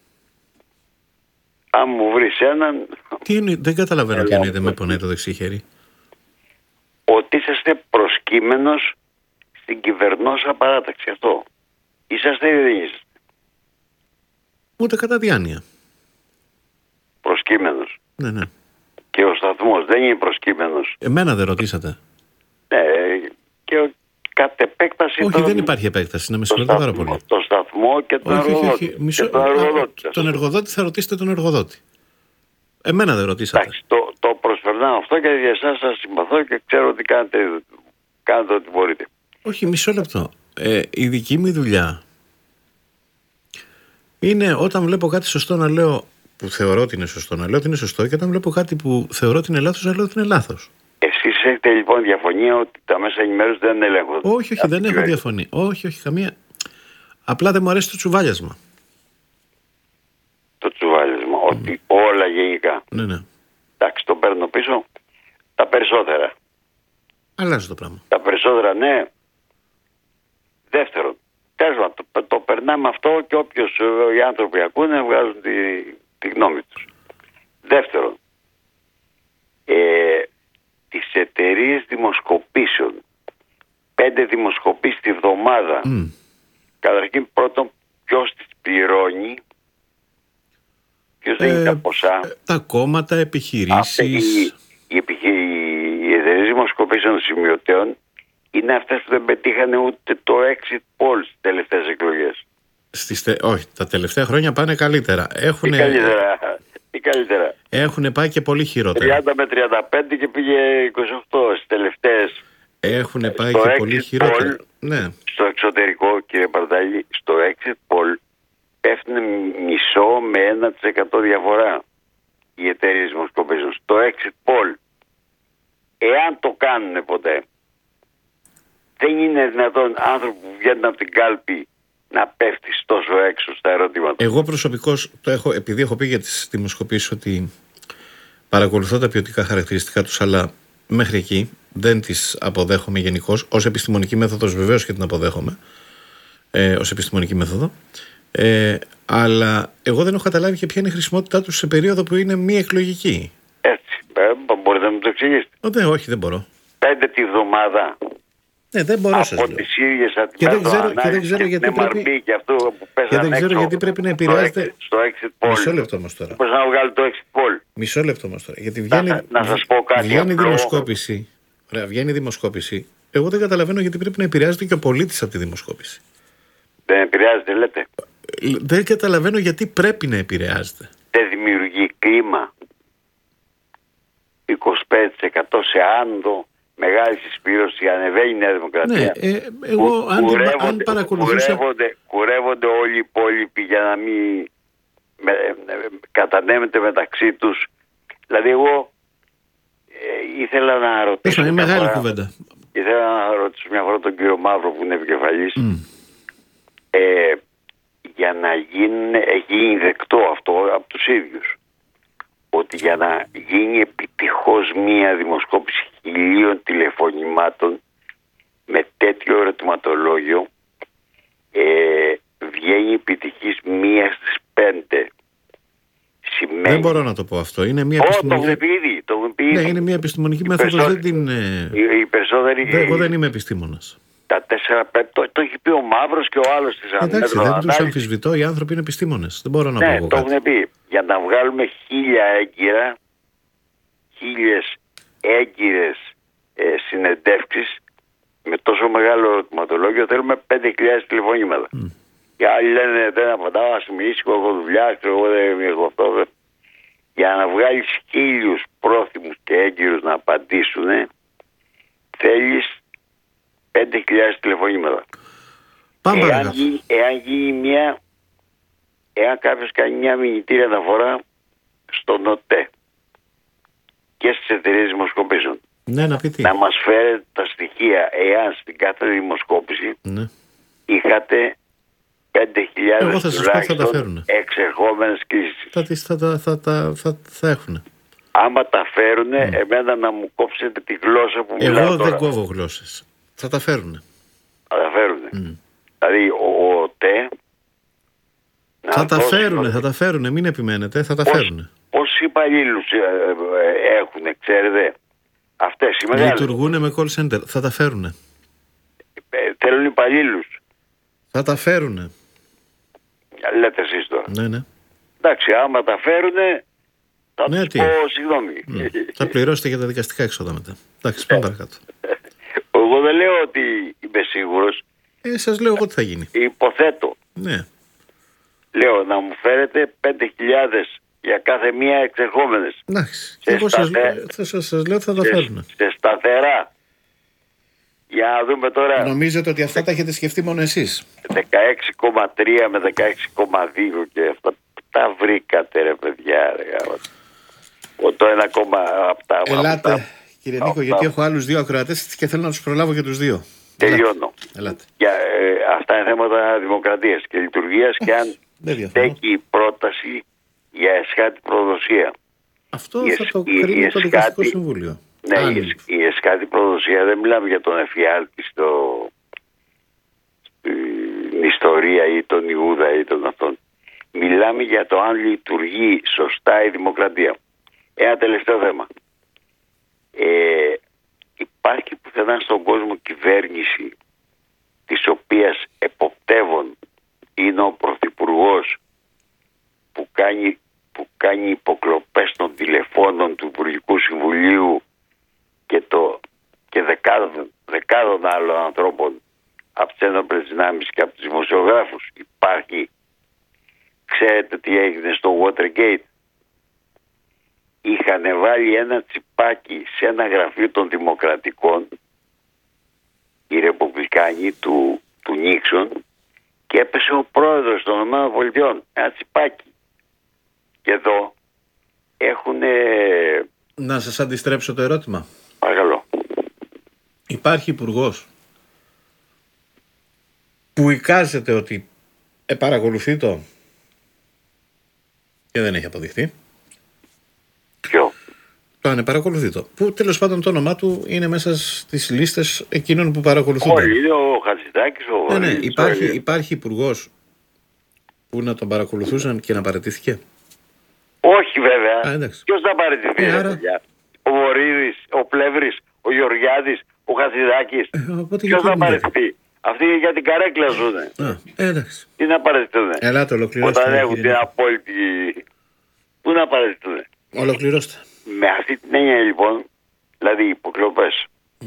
D: Αν μου βρεις έναν,
B: Τι είναι, δεν καταλαβαίνω τι
D: Έλα,
B: εννοείται με
D: αυτό.
B: πονάει το δεξί χέρι.
D: ότι είσαστε προσκύμενος στην κυβερνόσα παράταξη. Αυτό. Είσαστε ή δεν είσαστε?
B: Ούτε κατά διάνοια.
D: Προσκύμενος.
B: Ναι, ναι.
D: και ο σταθμός δεν είναι προσκύμενος.
B: Εμένα δεν ρωτήσατε.
D: Ναι, και κατ' επέκταση...
B: Όχι,
D: τον,
B: δεν υπάρχει επέκταση, να με συγχωρείτε πάρα πολύ.
D: Το σταθμό και τον
B: όχι,
D: εργοδότη.
B: όχι, όχι. Μισό...
D: Και τον εργοδότη.
B: Τον εργοδότη θα ρωτήσετε τον εργοδότη. Εμένα δεν ρωτήσατε.
D: Εντάξει, το, το προσπερνάω αυτό γιατί για εσάς σας συμπαθώ και ξέρω ότι κάνετε, κάνετε ό,τι μπορείτε.
B: Όχι, μισό λεπτό. Ε, η δική μου δουλειά είναι όταν βλέπω κάτι σωστό να λέω, που θεωρώ ότι είναι σωστό, να λέω ότι είναι σωστό, και όταν βλέπω κάτι που θεωρώ ότι είναι λάθος, να λέω ότι είναι λάθος.
D: Εσείς έχετε λοιπόν διαφωνία ότι τα μέσα ενημέρωση δεν ελέγχονται?
B: Όχι, όχι, δεν έχω διαφωνία. Όχι, όχι, καμία. Απλά δεν μου αρέσει το τσουβάλιασμα.
D: Το τσουβάλιασμα, mm. ότι όλα γενικά.
B: Ναι, ναι.
D: Εντάξει, το παίρνω πίσω. Τα περισσότερα.
B: Αλλάζει το πράγμα.
D: Τα περισσότερα, ναι. Δεύτερον, τέλος, το, το περνάμε αυτό και όποιος οι άνθρωποι ακούνε βγάζουν τη, τη γνώμη τους. Δεύτερον, ε, τις εταιρείες δημοσκοπήσεων, πέντε δημοσκοπήσεις τη βδομάδα, mm. καταρχήν πρώτον ποιος τις πληρώνει, ποιος ε, δίνει τα ποσά.
B: Ε, τα κόμματα, επιχειρήσεις.
D: Οι, οι, επιχει... οι εταιρείες δημοσκοπήσεων σημειωτέων είναι αυτές που δεν πετύχανε ούτε το exit poll στις τελευταίες εκλογές.
B: Στις τε... Όχι, τα τελευταία χρόνια πάνε καλύτερα. Έχουνε...
D: Τι καλύτερα. Τι καλύτερα.
B: Έχουν πάει και πολύ χειρότερα.
D: τριάντα με τριάντα πέντε και πήγε είκοσι οκτώ στις τελευταίες.
B: Έχουν πάει και πολύ χειρότερα.
D: Poll,
B: ναι.
D: Στο εξωτερικό, κύριε Παρτάλη, στο exit poll πέφτουν μισό με ένα τοις εκατό διαφορά οι εταιρείες δημοσκοπήσεων. Στο exit poll, εάν το κάνουν ποτέ, δεν είναι δυνατόν άνθρωποι που βγαίνουν από την κάλπη να πέφτει τόσο έξω στα ερωτήματα.
B: Εγώ προσωπικώς το έχω, επειδή έχω πει για τις δημοσκοπήσεις ότι παρακολουθώ τα ποιοτικά χαρακτηριστικά τους, αλλά μέχρι εκεί δεν τις αποδέχομαι γενικώς. Ως επιστημονική μέθοδος βεβαίως και την αποδέχομαι, ε, ως επιστημονική μέθοδο. Ε, αλλά εγώ δεν έχω καταλάβει και ποια είναι η χρησιμότητά τους σε περίοδο που είναι μη εκλογική.
D: Έτσι, ε, μπορείτε να μου το εξηγήσετε?
B: Ναι, όχι, δεν μπορώ.
D: Πέντε τη βδομάδα.
B: Ναι, δεν μπορώ, σας
D: από τις ίδιες
B: αντιμετωπίσεις και δεν ξέρω γιατί πρέπει,
D: και αυτό που
B: και δεν ξέρω γιατί πρέπει να επηρεάζεται
D: στο exit poll.
B: Μισό λεπτό όμως τώρα.
D: Πώς να βγάλει το exit poll.
B: Μισό λεπτό όμως τώρα. Γιατί βγαίνει,
D: να, να σας πω κάτι
B: βγαίνει
D: απλό.
B: δημοσκόπηση. Ωραία, βγαίνει δημοσκόπηση. Εγώ δεν καταλαβαίνω γιατί πρέπει να επηρεάζεται και ο πολίτης από τη δημοσκόπηση.
D: Δεν επηρεάζεται, λέτε?
B: Δεν καταλαβαίνω γιατί πρέπει να επηρεάζεται.
D: Δεν δημιουργεί κλίμα είκοσι πέντε τοις εκατό σε άνοδο, μεγάλη συσπήρωση, ανεβαίνει η Νέα Δημοκρατία.
B: Ναι, ε, εγώ αν,
D: κουρεύονται,
B: αν παρακολουθούσα...
D: Κουρεύονται, κουρεύονται όλοι οι υπόλοιποι για να μην με, με, κατανέμεται μεταξύ τους. Δηλαδή εγώ ε, ήθελα να ρωτήσω...
B: Είναι μεγάλη φορά, κουβέντα.
D: Ήθελα να ρωτήσω μια φορά τον κύριο Μαύρο που είναι επικεφαλής. Mm. Ε, για να γίνει, έχει γίνει δεκτό αυτό από τους ίδιους. Ότι για να γίνει επιτυχώς μία δημοσκόπηση χιλίων τηλεφωνημάτων με τέτοιο ερωτηματολόγιο ε, βγαίνει επιτυχής μία στις πέντε. Σημαίνει...
B: Δεν μπορώ να το πω αυτό. Είναι μία επιστημονική...
D: Oh, το βλέπει το βλέπει
B: ναι, είναι μία επιστημονική μέθοδος.
D: Περισσό...
B: Δεν την...
D: Οι, οι περισσότεροι...
B: δεν, εγώ δεν είμαι επιστήμονας.
D: Τα τέσσερα πέντε, το, το έχει πει ο Μαύρος και ο άλλος της Ανέτρου.
B: Εντάξει, δεν τους αμφισβητώ, οι άνθρωποι είναι επιστήμονες. Δεν μπορώ να
D: ναι,
B: πω
D: το
B: κάτι.
D: έχουν πει. Για να βγάλουμε χίλια έγκυρα, χίλιες έγκυρες ε, συνεντεύξεις με τόσο μεγάλο ερωτηματολόγιο θέλουμε πέντε χιλιάδες τηλεφωνήματα. Mm. Οι άλλοι λένε δεν απαντάω, ας είμαι ήσυχο, έχω δουλειά, εγώ δεν έχω αυτό. Για να βγάλεις χίλιους πρόθυμους και έγκυρους να απαντήσουν, θέλεις πέντε χιλιάδες τηλεφωνήματα.
B: Πάμε
D: εάν, γίνει, εάν γίνει μια, εάν κάποιος κάνει μια μηνυτήρια αναφορά στον ΟΤΕ και στις εταιρείες δημοσκοπήσεων,
B: ναι, να, πει τι.
D: να μας φέρετε τα στοιχεία εάν στην κάθε δημοσκόπηση ναι. είχατε πέντε χιλιάδες τουλάχιστον εξερχόμενες κλήσεις.
B: Θα, θα, θα, θα, θα, θα έχουν.
D: Άμα τα φέρουν, mm. εμένα να μου κόψετε τη γλώσσα που μιλάω
B: Εγώ
D: τώρα.
B: δεν κόβω γλώσσες. Θα τα φέρουν.
D: Θα τα φέρουν. Mm. Δηλαδή ο ΟΤΕ...
B: Θα τα φέρουν, θα τα φέρουν, μην επιμένετε, θα τα
D: πώς,
B: φέρουν.
D: Πόσοι υπαλλήλους έχουν, ξέρετε, αυτές οι μεγάλες.
B: Λειτουργούν με call center, θα τα φέρουν.
D: Ε, θέλουν υπαλλήλους.
B: Θα τα φέρουν.
D: Λέτε εσείς τώρα.
B: Ναι, ναι.
D: Εντάξει, άμα τα φέρουνε, Θα
B: ναι,
D: τους
B: τι?
D: πω συγγνώμη.
B: Ναι. Θα πληρώσετε για τα δικαστικά έξοδα μετά. Εντάξει, πάμε παρακάτω.
D: Εγώ δεν λέω ότι είμαι σίγουρος.
B: Ε, σας λέω εγώ τι θα γίνει.
D: Υποθέτω.
B: Ναι.
D: Λέω να μου φέρετε πέντε χιλιάδες για κάθε μία εξερχόμενες.
B: Εντάξει.
D: Σε
B: Εγώ σας,
D: σταθε...
B: θα σας, σας λέω θα τα
D: σε,
B: φέρουν.
D: σε σταθερά. Για να δούμε τώρα.
B: Νομίζετε ότι αυτά τα έχετε σκεφτεί μόνο εσείς?
D: δεκαέξι κόμμα τρία με δεκαέξι κόμμα δύο και αυτά τα βρήκατε ρε παιδιά. Ρε, ο το ένα κόμμα από τα...
B: Ελάτε
D: από τα...
B: κύριε Νίκο, γιατί έχω άλλους δύο ακροατές και θέλω να τους προλάβω και τους δύο.
D: Τελειώνω.
B: Ελάτε.
D: Για, ε, αυτά είναι θέματα δημοκρατίας και λειτουργίας και αν στέκει η πρόταση για εσχάτη προδοσία.
B: Αυτό
D: η
B: θα
D: εσ,
B: το
D: η,
B: κρίνει
D: η
B: το Δικαστικό Συμβούλιο.
D: Ναι, η, εσ, η εσχάτη προδοσία δεν μιλάμε για τον εφιάλτη στο, στην ιστορία ή τον Ιούδα ή τον αυτόν. Μιλάμε για το αν λειτουργεί σωστά η δημοκρατία. Ένα τελευταίο θέμα. Ε, υπάρχει πουθενά στον κόσμο κυβέρνηση της οποίας εποπτεύων είναι ο Πρωθυπουργός που κάνει, που κάνει υποκλοπές των τηλεφώνων του Υπουργικού Συμβουλίου και, το, και δεκάδων, δεκάδων άλλων ανθρώπων από τις ένοπλες δυνάμεις και από τους δημοσιογράφους? Υπάρχει. Ξέρετε τι έγινε στο Watergate? Είχαν βάλει ένα τσιπάκι σε ένα γραφείο των Δημοκρατικών οι Ρεπουμπλικάνοι του, του Νίξον και έπεσε ο πρόεδρος των ΗΠΑ. Ένα τσιπάκι. Και εδώ έχουν...
B: Να σας αντιστρέψω το ερώτημα.
D: Παρακαλώ.
B: Υπάρχει υπουργός που εικάζεται ότι επαρακολουθεί το και δεν έχει αποδειχθεί.
D: Ποιο?
B: Το ανεπαρακολουθήτο. Που τέλος πάντων το όνομά του είναι μέσα στις λίστες εκείνων που παρακολουθούν.
D: Όχι, είναι ο Χατζηδάκης. Ο...
B: Ναι, ναι. Υπάρχει, υπάρχει υπουργός που να τον παρακολουθούσαν και να παραιτήθηκε?
D: Όχι βέβαια.
B: Α,
D: ποιος θα παραιτηθεί?
B: Ε, άρα...
D: Ο Βορύδης, ο Πλεύρης, ο Γεωργιάδης, ο Χατζηδάκης.
B: Ε,
D: ποιος θα παραιτηθεί? Αυτοί για την καρέκλα ζουνε.
B: Α, ε, εντάξει.
D: Τι να παραιτηθούν?
B: Ελάτε, ολοκληρώστε.
D: Όταν έχουν την απόλυτη... Πού να παραιτηθούν?
B: Ολοκληρώστε.
D: Με αυτή την έννοια λοιπόν, δηλαδή υποκλοπές. Mm.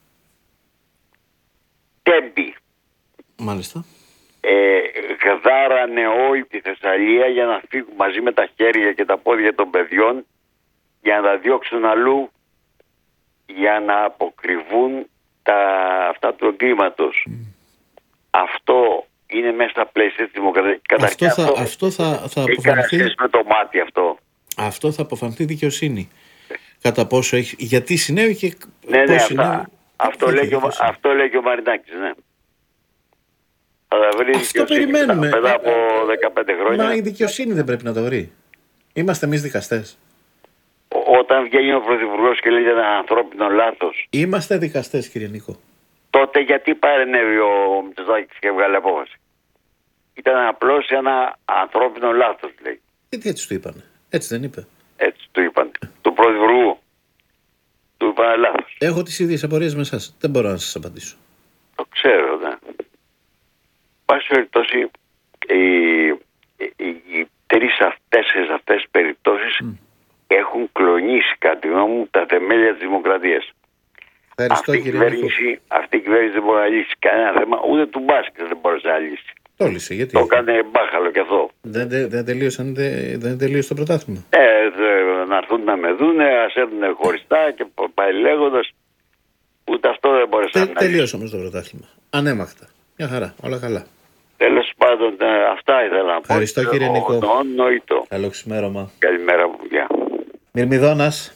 D: Τέμπη.
B: Μάλιστα.
D: Ε, γδάρανε όλη τη Θεσσαλία για να φύγουν μαζί με τα χέρια και τα πόδια των παιδιών για να τα διώξουν αλλού, για να αποκρυβούν τα, αυτά του εγκλήματος. Mm. Αυτό είναι μέσα στα πλαίσια της δημοκρατίας.
B: Αυτό θα, αυτό, αυτό θα, θα
D: αποφανθεί με το μάτι αυτό.
B: Αυτό θα αποφανθεί δικαιοσύνη. Κατά πόσο έχει, γιατί συνέβη και
D: ναι,
B: πώς
D: ναι,
B: συνέβη.
D: Αυτά, αυτό, λέει και, αυτό λέει και ο Μαρινάκης, ναι. Θα τα βρει
B: αυτό περιμένουμε.
D: Μετά από δεκαπέντε χρόνια.
B: Μα η δικαιοσύνη δεν πρέπει να το βρει. Είμαστε εμείς δικαστές.
D: Ό, όταν βγαίνει ο Πρωθυπουργός και λέει ένα ανθρώπινο λάθος.
B: Είμαστε δικαστές, κύριε Νίκο.
D: Τότε γιατί παρενέβη ο Μητσοτάκης και έβγαλε απόφαση? Ήταν απλώς ένα ανθρώπινο λάθος, λέει.
B: Γιατί έτσι του είπανε? Έτσι δεν είπε?
D: Έτσι του είπαν. Του Πρωθυπουργού. Του είπαν λάθος.
B: Έχω τις ίδιες απορίες με εσάς. Δεν μπορώ να σας απαντήσω.
D: Το ξέρω, ναι. Πάση περιπτώσει, οι, οι, οι τρεις αυτές, αυτές περιπτώσεις mm. έχουν κλονίσει κατά τη γνώμη μου τα θεμέλια της δημοκρατίας.
B: Ευχαριστώ,
D: αυτή, η κυβέρνηση, αυτή η κυβέρνηση δεν μπορεί να λύσει κανένα θέμα, ούτε του μπάσκετ δεν μπορεί να λύσει.
B: Το λύσε, γιατί?
D: Το έκανε μπάχαλο κι αυτό.
B: Δεν, δεν, δεν τελείωσαν, δεν, δεν τελείωσε το πρωτάθλημα.
D: Ε, δε, να έρθουν να με δούνε, ας έρθουν χωριστά και πάει λέγοντας. Ούτε αυτό δεν μπορεί να λύσει.
B: Τελείωσε όμως το πρωτάθλημα. Ανέμακτα. Μια χαρά, όλα καλά.
D: Τέλος πάντων, αυτά ήθελα να πω.
B: Ευχαριστώ, κύριε Νικό.
D: Νοήτο.
B: Καλό ξημέρωμα.
D: Καλημέρα μου, γεια.
B: Μυρμηδόνας.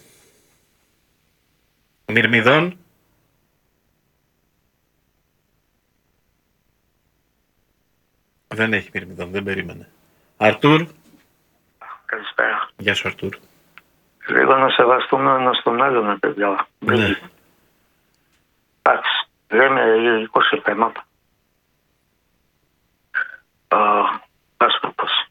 B: Μυρμηδόν. Δεν έχει Μυρμηδόν, δεν περίμενε. Αρτούρ.
E: Καλησπέρα.
B: Γεια σου, Αρτούρ.
E: Λίγο να σεβαστούμε ένα στον άλλον, παιδιά.
B: Ναι.
E: Εντάξει, λέμε είκοσι θέματα. Ας πω πώς.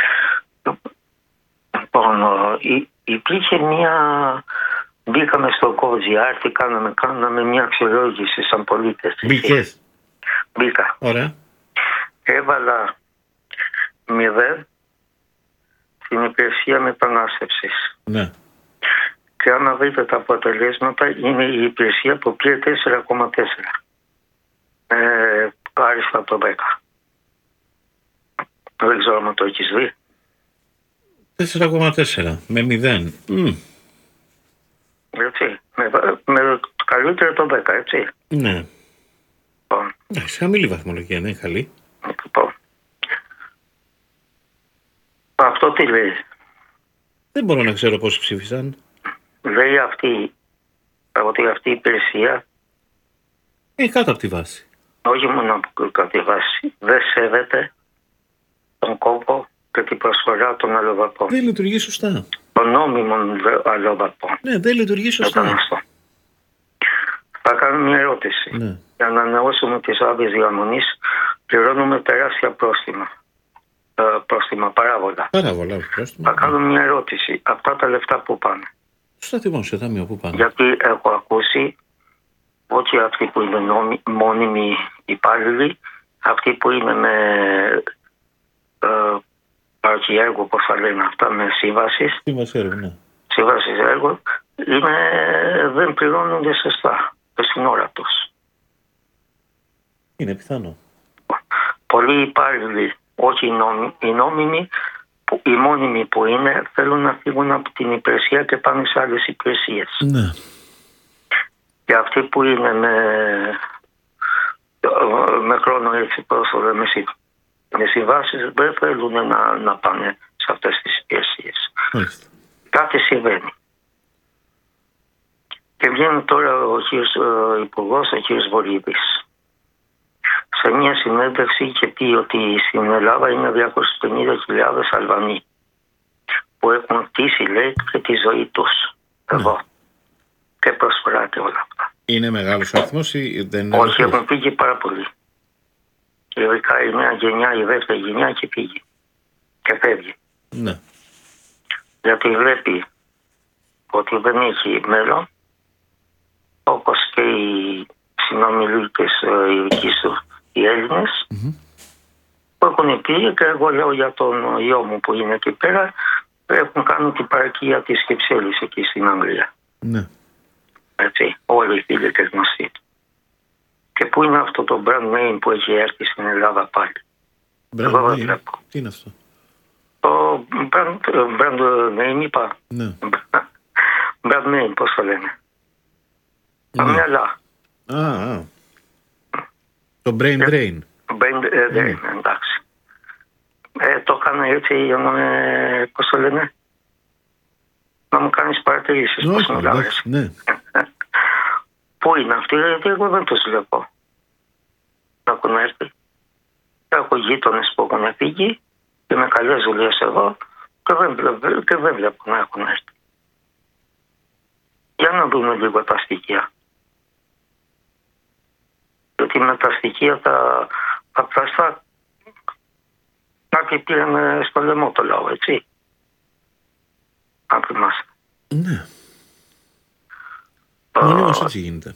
E: Λοιπόν, υπήρχε μια... Μπήκαμε στο Κόβζιάρ και κάναμε, κάναμε μια αξιολόγηση σαν πολίτες.
B: Μπήκες?
E: Μπήκα.
B: Ωραία.
E: Έβαλα μηδέν την υπηρεσία μετανάστευσης.
B: Ναι.
E: Και αν δείτε τα αποτελέσματα, είναι η υπηρεσία που πήρε τέσσερα κόμμα τέσσερα. Ε, άριστα το δέκα. Δεν ξέρω αν το έχεις δει.
B: τέσσερα κόμμα τέσσερα με μηδέν. Mm.
E: Έτσι. Με, με καλύτερο το δέκα, έτσι.
B: Ναι.
E: Λοιπόν.
B: Ναι, σε χαμηλή βαθμολογία, ναι, καλή.
E: Λοιπόν. Αυτό τι λέει?
B: Δεν μπορώ να ξέρω πόσοι ψήφισαν.
E: Λέει αυτή, ότι αυτή η υπηρεσία
B: Ε, κάτω από τη βάση.
E: όχι μόνο από τη βάση, δεν σέβεται τον κόπο και την προσφορά των αλλοδαπών.
B: Δεν λειτουργεί σωστά.
E: Των νόμιμων αλλοδαπών.
B: Ναι, δεν λειτουργεί σωστά.
E: Θα κάνω μια ερώτηση.
B: Ναι.
E: Για να ανανεώσουμε τις άδειες διαμονής, πληρώνουμε τεράστια πρόστιμα. Ε, πρόστιμα, παράβολα.
B: Παράβολα, πρόστιμα.
E: Θα κάνω μια ερώτηση. Αυτά τα λεφτά που πάνε?
B: Στο δημόσιο ταμείο που πάνε.
E: Γιατί έχω ακούσει ότι αυτοί που είναι νόμι, μόνιμοι υπάλληλοι, αυτοί που είναι με ε, παρκιέργο, πώς θα λένε αυτά, με σύμβασεις,
B: Σύμβαση έργου, ναι.
E: σύμβασεις έργο, είναι, δεν πληρώνονται σωστά στην ώρα τους.
B: Είναι πιθανό.
E: Πολλοί υπάλληλοι, όχι οι, νόμι, οι νόμιμοι, που, οι μόνιμοι που είναι, θέλουν να φύγουν από την υπηρεσία και πάνε σε άλλες υπηρεσίες.
B: Ναι.
E: Και αυτοί που είναι με, με χρόνο έτσι πρόσωπο, με, με συμβάσεις, δεν θέλουν να, να πάνε σε αυτές τις υπηρεσίες.
B: Μάλιστα.
E: Κάτι συμβαίνει. Και βγαίνει τώρα ο κύριος ο Υπουργός, ο κύριος Βορύδης. Σε μια συνέντευξη είχε πει ότι στην Ελλάδα είναι διακόσιες πενήντα χιλιάδες Αλβανοί που έχουν κτίσει, λέει, και τη ζωή τους εδώ. Ναι. Και προσφορά και όλα αυτά.
B: Είναι μεγάλος ο αριθμός ή δεν είναι?
E: Όχι, έχουν πήγει πάρα πολύ. Ειδικά η νέα γενιά, η δεύτερη γενιά και πήγε. Και φεύγει.
B: Ναι.
E: Γιατί βλέπει ότι δεν έχει μέλλον, όπως και οι συνομιλίκες οι δικοί του, οι Έλληνες, mm-hmm. που έχουν πει, και εγώ λέω για τον γιο μου που είναι εκεί πέρα, έχουν κάνει την παροικία της Κυψέλης εκεί στην Αγγλία.
B: Ναι.
E: Έτσι, όλοι οι φίλοι και γνωστοί. Και πού είναι αυτό το brand name που έχει έρθει στην Ελλάδα πάλι?
B: Brand name, τι είναι αυτό?
E: Το brand, brand name είπα.
B: Ναι.
E: Brand name, πώς το λένε? Τα
B: Ναι.
E: μυαλά.
B: Α, α. Το brain drain.
E: Brain drain, mm. εντάξει. Ε, το έκανα έτσι για να με, πώς το λένε, να μου κάνεις παρατηρήσεις.
B: Όχι, εντάξει, ναι.
E: Πού είναι αυτοί? Γιατί εγώ δεν τους βλέπω να έχουν έρθει. Έχω γείτονες που έχουν φύγει και με καλές δουλειές εδώ και δεν, βλέπω, και δεν βλέπω να έχουν έρθει. Για να δούμε λίγο τα στοιχεία. Γιατί με τα στοιχεία τα, τα πλαστά κάποιοι πήραν στο λαιμό το λαό, έτσι. Αν θυμάσαι.
B: Ναι. Όλοι μας έτσι γίνεται.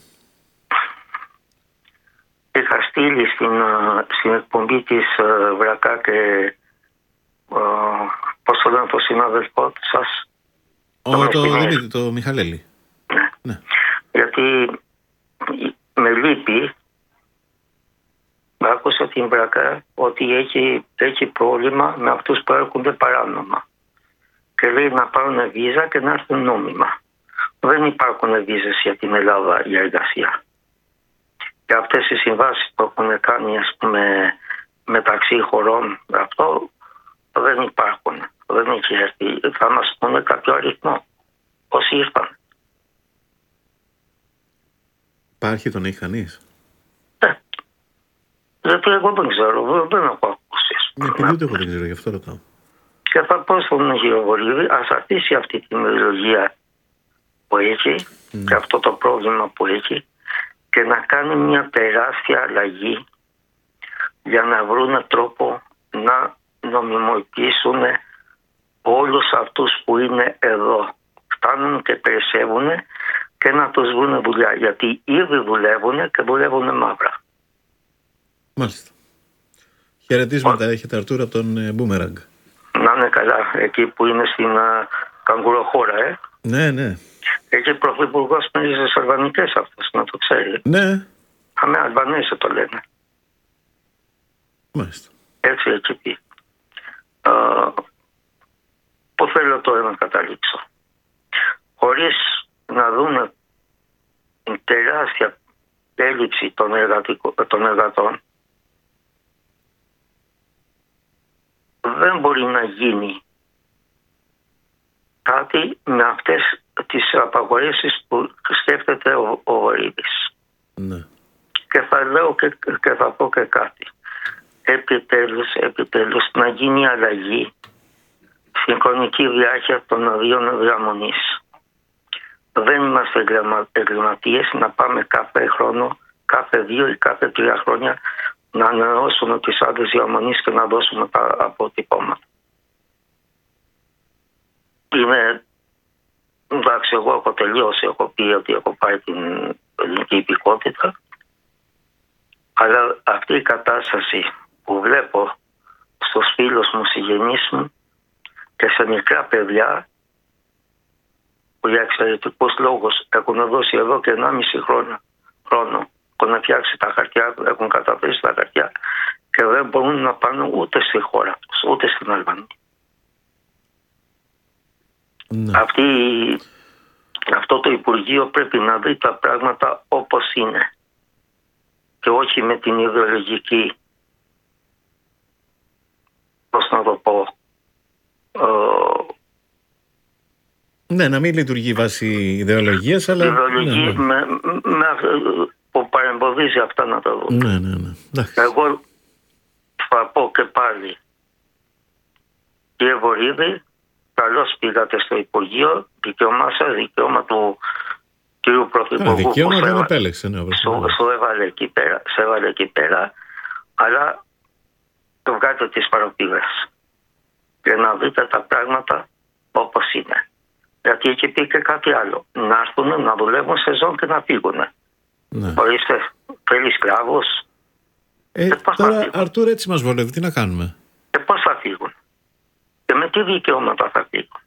E: Είχα στείλει στην, στην εκπομπή της Βρακά και πώς το λένε το συνάδελφό σας.
B: Ο, το, το Δημήτρη, το Μιχαλέλη.
E: Ναι.
B: Ναι.
E: Γιατί με λείπει, άκουσα την Βρακά ότι έχει, έχει πρόβλημα με αυτούς που έρχονται παράνομα. Και λέει να πάρουν βίζα και να έρθουν νόμιμα. Δεν υπάρχουν βίζες για την Ελλάδα για εργασία. Και αυτές οι συμβάσεις που έχουν κάνει, ας πούμε, μεταξύ χωρών, αυτό δεν υπάρχουν. Δεν έχει έρθει. Θα μας πούνε κάποιο αριθμό. Όσοι ήρθαν.
B: Υπάρχει, τον έχει κανείς?
E: Ναι. Γιατί εγώ δεν ξέρω, δεν έχω ακούσει.
B: Ναι, επειδή ούτε εγώ δεν ξέρω, γι' αυτό ρωτάω.
E: Και θα πω στον κύριο Βορύδη, ας αφήσει αυτή τη μελωδία που έχει mm. και αυτό το πρόβλημα που έχει και να κάνει μια τεράστια αλλαγή για να βρουν τρόπο να νομιμοποιήσουν όλους αυτούς που είναι εδώ. Φτάνουν και περισσεύουν και να τους βρουν δουλειά, γιατί ήδη δουλεύουν και δουλεύουν μαύρα.
B: Μάλιστα. Χαιρετίσματα, έχετε Αρτούρα από τον Μπούμεραγκ.
E: Να πάνε καλά εκεί που είναι στην uh, καγκουροχώρα, ε.
B: Ναι, ναι.
E: Εκεί πρωθυπουργός μίλησε αλβανικές αυτός, να το ξέρει.
B: Ναι.
E: Αμέ Αλβανέζε το λένε.
B: Μάλιστα.
E: Έτσι εκεί πει. Uh, που θέλω τώρα να καταλήξω. Χωρίς να δούμε την τεράστια έλλειψη των, των εργατών, δεν μπορεί να γίνει κάτι με αυτές τις απαγορεύσεις που σκέφτεται ο, ο Βορύδης.
B: Ναι.
E: Και θα λέω και, και θα πω και κάτι. Επιτέλους, επιτέλους να γίνει αλλαγή στην χρονική διάρκεια των αδειών διαμονής. Δεν είμαστε εγκληματίες να πάμε κάθε χρόνο, κάθε δύο ή κάθε τρία χρόνια να ανανεώσουμε τις άδειες διαμονής και να δώσουμε τα αποτυπώματα. Είναι, εντάξει, εγώ έχω τελειώσει, έχω πει ότι έχω πάρει την ελληνική υπηκότητα, αλλά αυτή η κατάσταση που βλέπω στους φίλους μου, συγγενείς μου και σε μικρά παιδιά που για εξαιρετικούς λόγους έχουν δώσει εδώ και ενάμιση χρόνο, χρόνο έχουν φτιάξει τα χαρτιά, έχουν καταθέσει τα χαρτιά και δεν μπορούν να πάνε ούτε στη χώρα τους, ούτε στην Αλβανία.
B: Ναι.
E: Αυτή, αυτό το Υπουργείο πρέπει να δει τα πράγματα όπως είναι και όχι με την ιδεολογική, πώς να το πω, ε,
B: ναι, να μην λειτουργεί βάσει ιδεολογίας, αλλά
E: ιδεολογική
B: ναι, ναι.
E: Με, με, που παρεμποδίζει αυτά να τα δουν.
B: Ναι, ναι, ναι.
E: Εγώ θα πω και πάλι, κύριε Βορύδη, καλώς πήγατε στο Υπουργείο, δικαίωμά σας, δικαίωμα του κύριου Πρωθυπουργού.
B: Δικαίωμα δεν επέλεξε, ναι,
E: σου, σου έβαλε εκεί πέρα, σε έβαλε εκεί πέρα, αλλά το βγάλετε τις παροπίδες και να δείτε τα πράγματα όπως είναι. Γιατί εκεί πει και κάτι άλλο. Να έρθουν να δουλεύουν σεζόν και να φύγουν.
B: Ναι.
E: Ορίστε, θέλει σκλάβους.
B: Ε, τώρα, Αρτούρ, έτσι μας βολεύει. Τι να κάνουμε.
E: Και πώς θα φύγουν. Και με τι δικαιώματα θα φύγουν.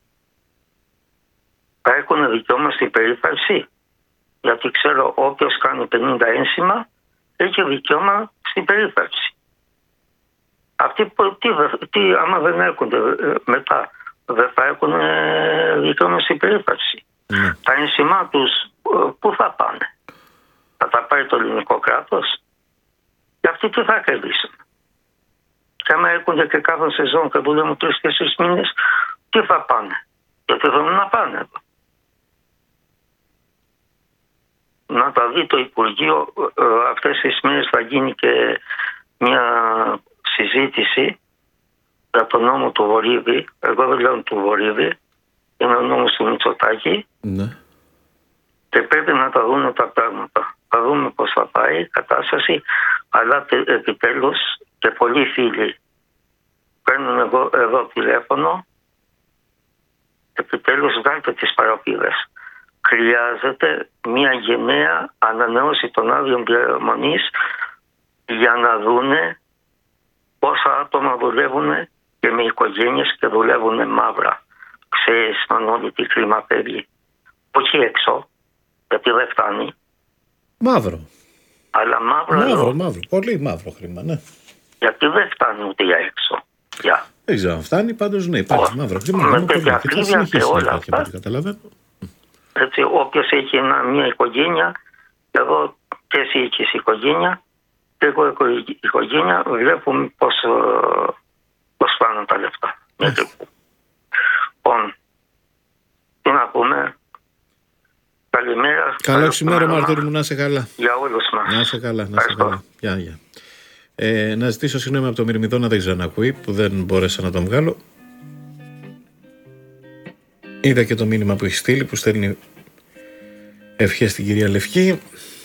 E: Θα έχουν δικαίωμα στην περίθαλψη. Γιατί ξέρω όποιος κάνει πενήντα ένσημα έχει δικαίωμα στην περίθαλψη. Αυτοί που, τι, τι, άμα δεν έρχονται μετά, δεν θα έχουν δικαίωμα στην περίθαλψη.
B: Ναι.
E: Τα ένσημα τους πού θα πάνε. Θα τα πάρει το ελληνικό κράτος. Και αυτοί τι θα κερδίσουν. Και άμα έρχονται και κάθε σεζόν και δουλεύουν τρεις-τέσσερις μήνες, τι θα πάνε. Γιατί θέλουν να πάνε εδώ. Να τα δει το Υπουργείο, αυτές τις μέρες θα γίνει και μια συζήτηση για τον νόμο του Βορύδη. Εγώ δεν λέω του Βορύδη, είναι ο νόμος του Μητσοτάκη.
B: Ναι.
E: Και πρέπει να τα δούμε τα πράγματα. Θα δούμε πώς θα πάει η κατάσταση, αλλά επιτέλους και πολλοί φίλοι παίρνουν εδώ, εδώ τηλέφωνο. Επιτέλους βγάλτε τις παροπίδες. Χρειάζεται μια γενναία ανανέωση των άδειων διαμονής για να δούνε πόσα άτομα δουλεύουν και με οικογένειες και δουλεύουν μαύρα. Ξέρεις, Μανώλη, τι κρίμα παίρνει. Όχι έξω, γιατί δεν φτάνει.
B: Μαύρο.
E: Αλλά μαύρο,
B: μαύρο,
E: εδώ.
B: μαύρο. Πολύ μαύρο χρήμα, ναι.
E: Γιατί δεν φτάνει ούτε για έξω. Για.
B: Δεν ξέρω αν φτάνει, πάντως ναι, υπάρχει
E: Ο,
B: μαύρο χρήμα.
E: Με τέτοια ακρίβεια και όλα αυτά.
B: Καταλαβαίνω.
E: Έτσι, όποιος έχει ένα, μια οικογένεια, εγώ και εσύ έχεις οικογένεια, και εγώ έχω οικογένεια, βλέπουμε πώς, πώς πάνε τα λεφτά. Λοιπόν, τι να πούμε. Καλημέρα.
B: Καλό ξημέρωμα, Αρτούρ μου, να είσαι καλά.
E: Για όλους μας.
B: Να είσαι καλά, να είσαι καλά. Γεια, γεια. Ε, να ζητήσω συγγνώμη από το Μυρμηδόνα, δεν ξέρω να ακούει, που δεν μπόρεσα να τον βγάλω. Είδα και το μήνυμα που έχει στείλει, που στέλνει ευχές στην κυρία Λευκή.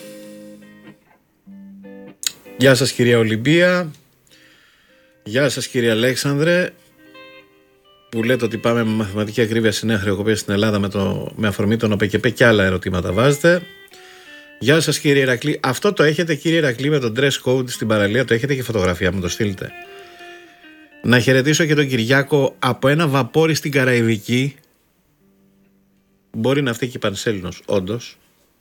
B: Γεια σας κυρία Ολυμπία. Γεια σας κύριε Αλέξανδρε, που λέτε ότι πάμε με μαθηματική ακρίβεια στη νέα χρεοκοπία στην Ελλάδα με, το, με αφορμή τον ΟΠΕΚΕΠΕ και άλλα ερωτήματα βάζετε. Γεια σας κύριε Ηρακλή. Αυτό το έχετε κύριε Ηρακλή με τον dress code στην παραλία, το έχετε και φωτογραφία, μου το στείλετε. Να χαιρετήσω και τον Κυριάκο από ένα βαπόρι στην Καραϊβική. Μπορεί να φταίει και η Πανσέλινος, όντως.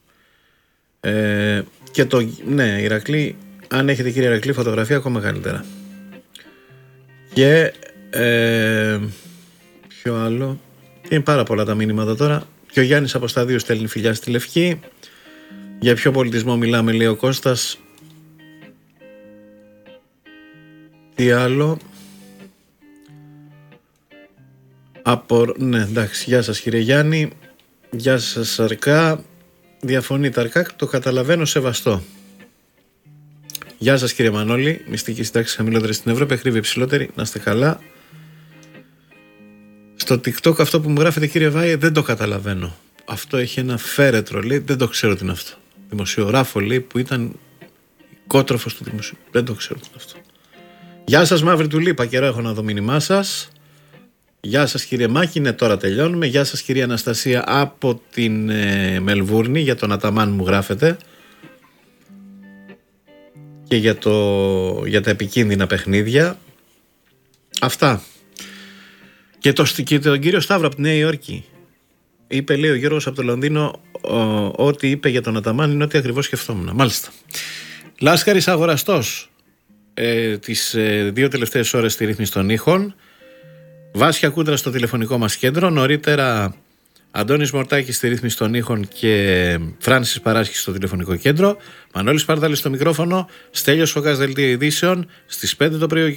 B: Ε, και το, ναι, Ηρακλή, αν έχετε κύριε Ηρακλή φωτογραφία, ακόμα καλύτερα. Και ε, ποιο άλλο? Είναι πάρα πολλά τα μήνυματα τώρα. Και ο Γιάννης Αποσταδίου στέλνει φιλιά στη Λευκή. Για ποιο πολιτισμό μιλάμε, λέει ο Κώστας. Τι άλλο? Από... Ναι, εντάξει, γεια σας κύριε Γιάννη. Γεια σας Αρκά. Διαφωνεί Ταρκά, το καταλαβαίνω, σεβαστό. Γεια σας κύριε Μανώλη. Μυστική συντάξη χαμηλότερη στην Ευρώπη, ακρίβεια υψηλότερη. Να είστε καλά. Στο TikTok αυτό που μου γράφετε κύριε Βάιε δεν το καταλαβαίνω. Αυτό έχει ένα φέρετρο, λέει, δεν το ξέρω τι είναι αυτό. Δημοσιογράφο, λέει, που ήταν κότροφος του δημοσίου. Δεν το ξέρω τι είναι αυτό. Γεια σας Μαύρη του Λίπα, καιρό έχω να δω μήνυμά σας. Γεια σας κύριε Μάκη, ναι τώρα τελειώνουμε. Γεια σας κυρία Αναστασία από την ε, Μελβούρνη, για τον Αταμάν μου γράφετε. Και για, το, για τα επικίνδυνα παιχνίδια. Αυτά. Και, το, και τον κύριο Σταύρο από τη Νέα Υόρκη. Είπε, λέει ο Γιώργος από το Λονδίνο, ό,τι είπε για τον Αταμάν είναι ό,τι ακριβώς σκεφτόμουν. Μάλιστα. Λάσκαρης αγοραστός ε, τις ε, δύο τελευταίες ώρες στη ρύθμιση των ήχων. Βάσια Κούντρα στο τηλεφωνικό μας κέντρο. Νωρίτερα Αντώνης Μορτάκης στη ρύθμιση των ήχων και Φράνσις Παράσχης στο τηλεφωνικό κέντρο. Μανώλης Παρδάλης στο μικρόφωνο. Στέλιος Φωκάς, δελτίο ειδήσεων. Στις πέντε το πρωί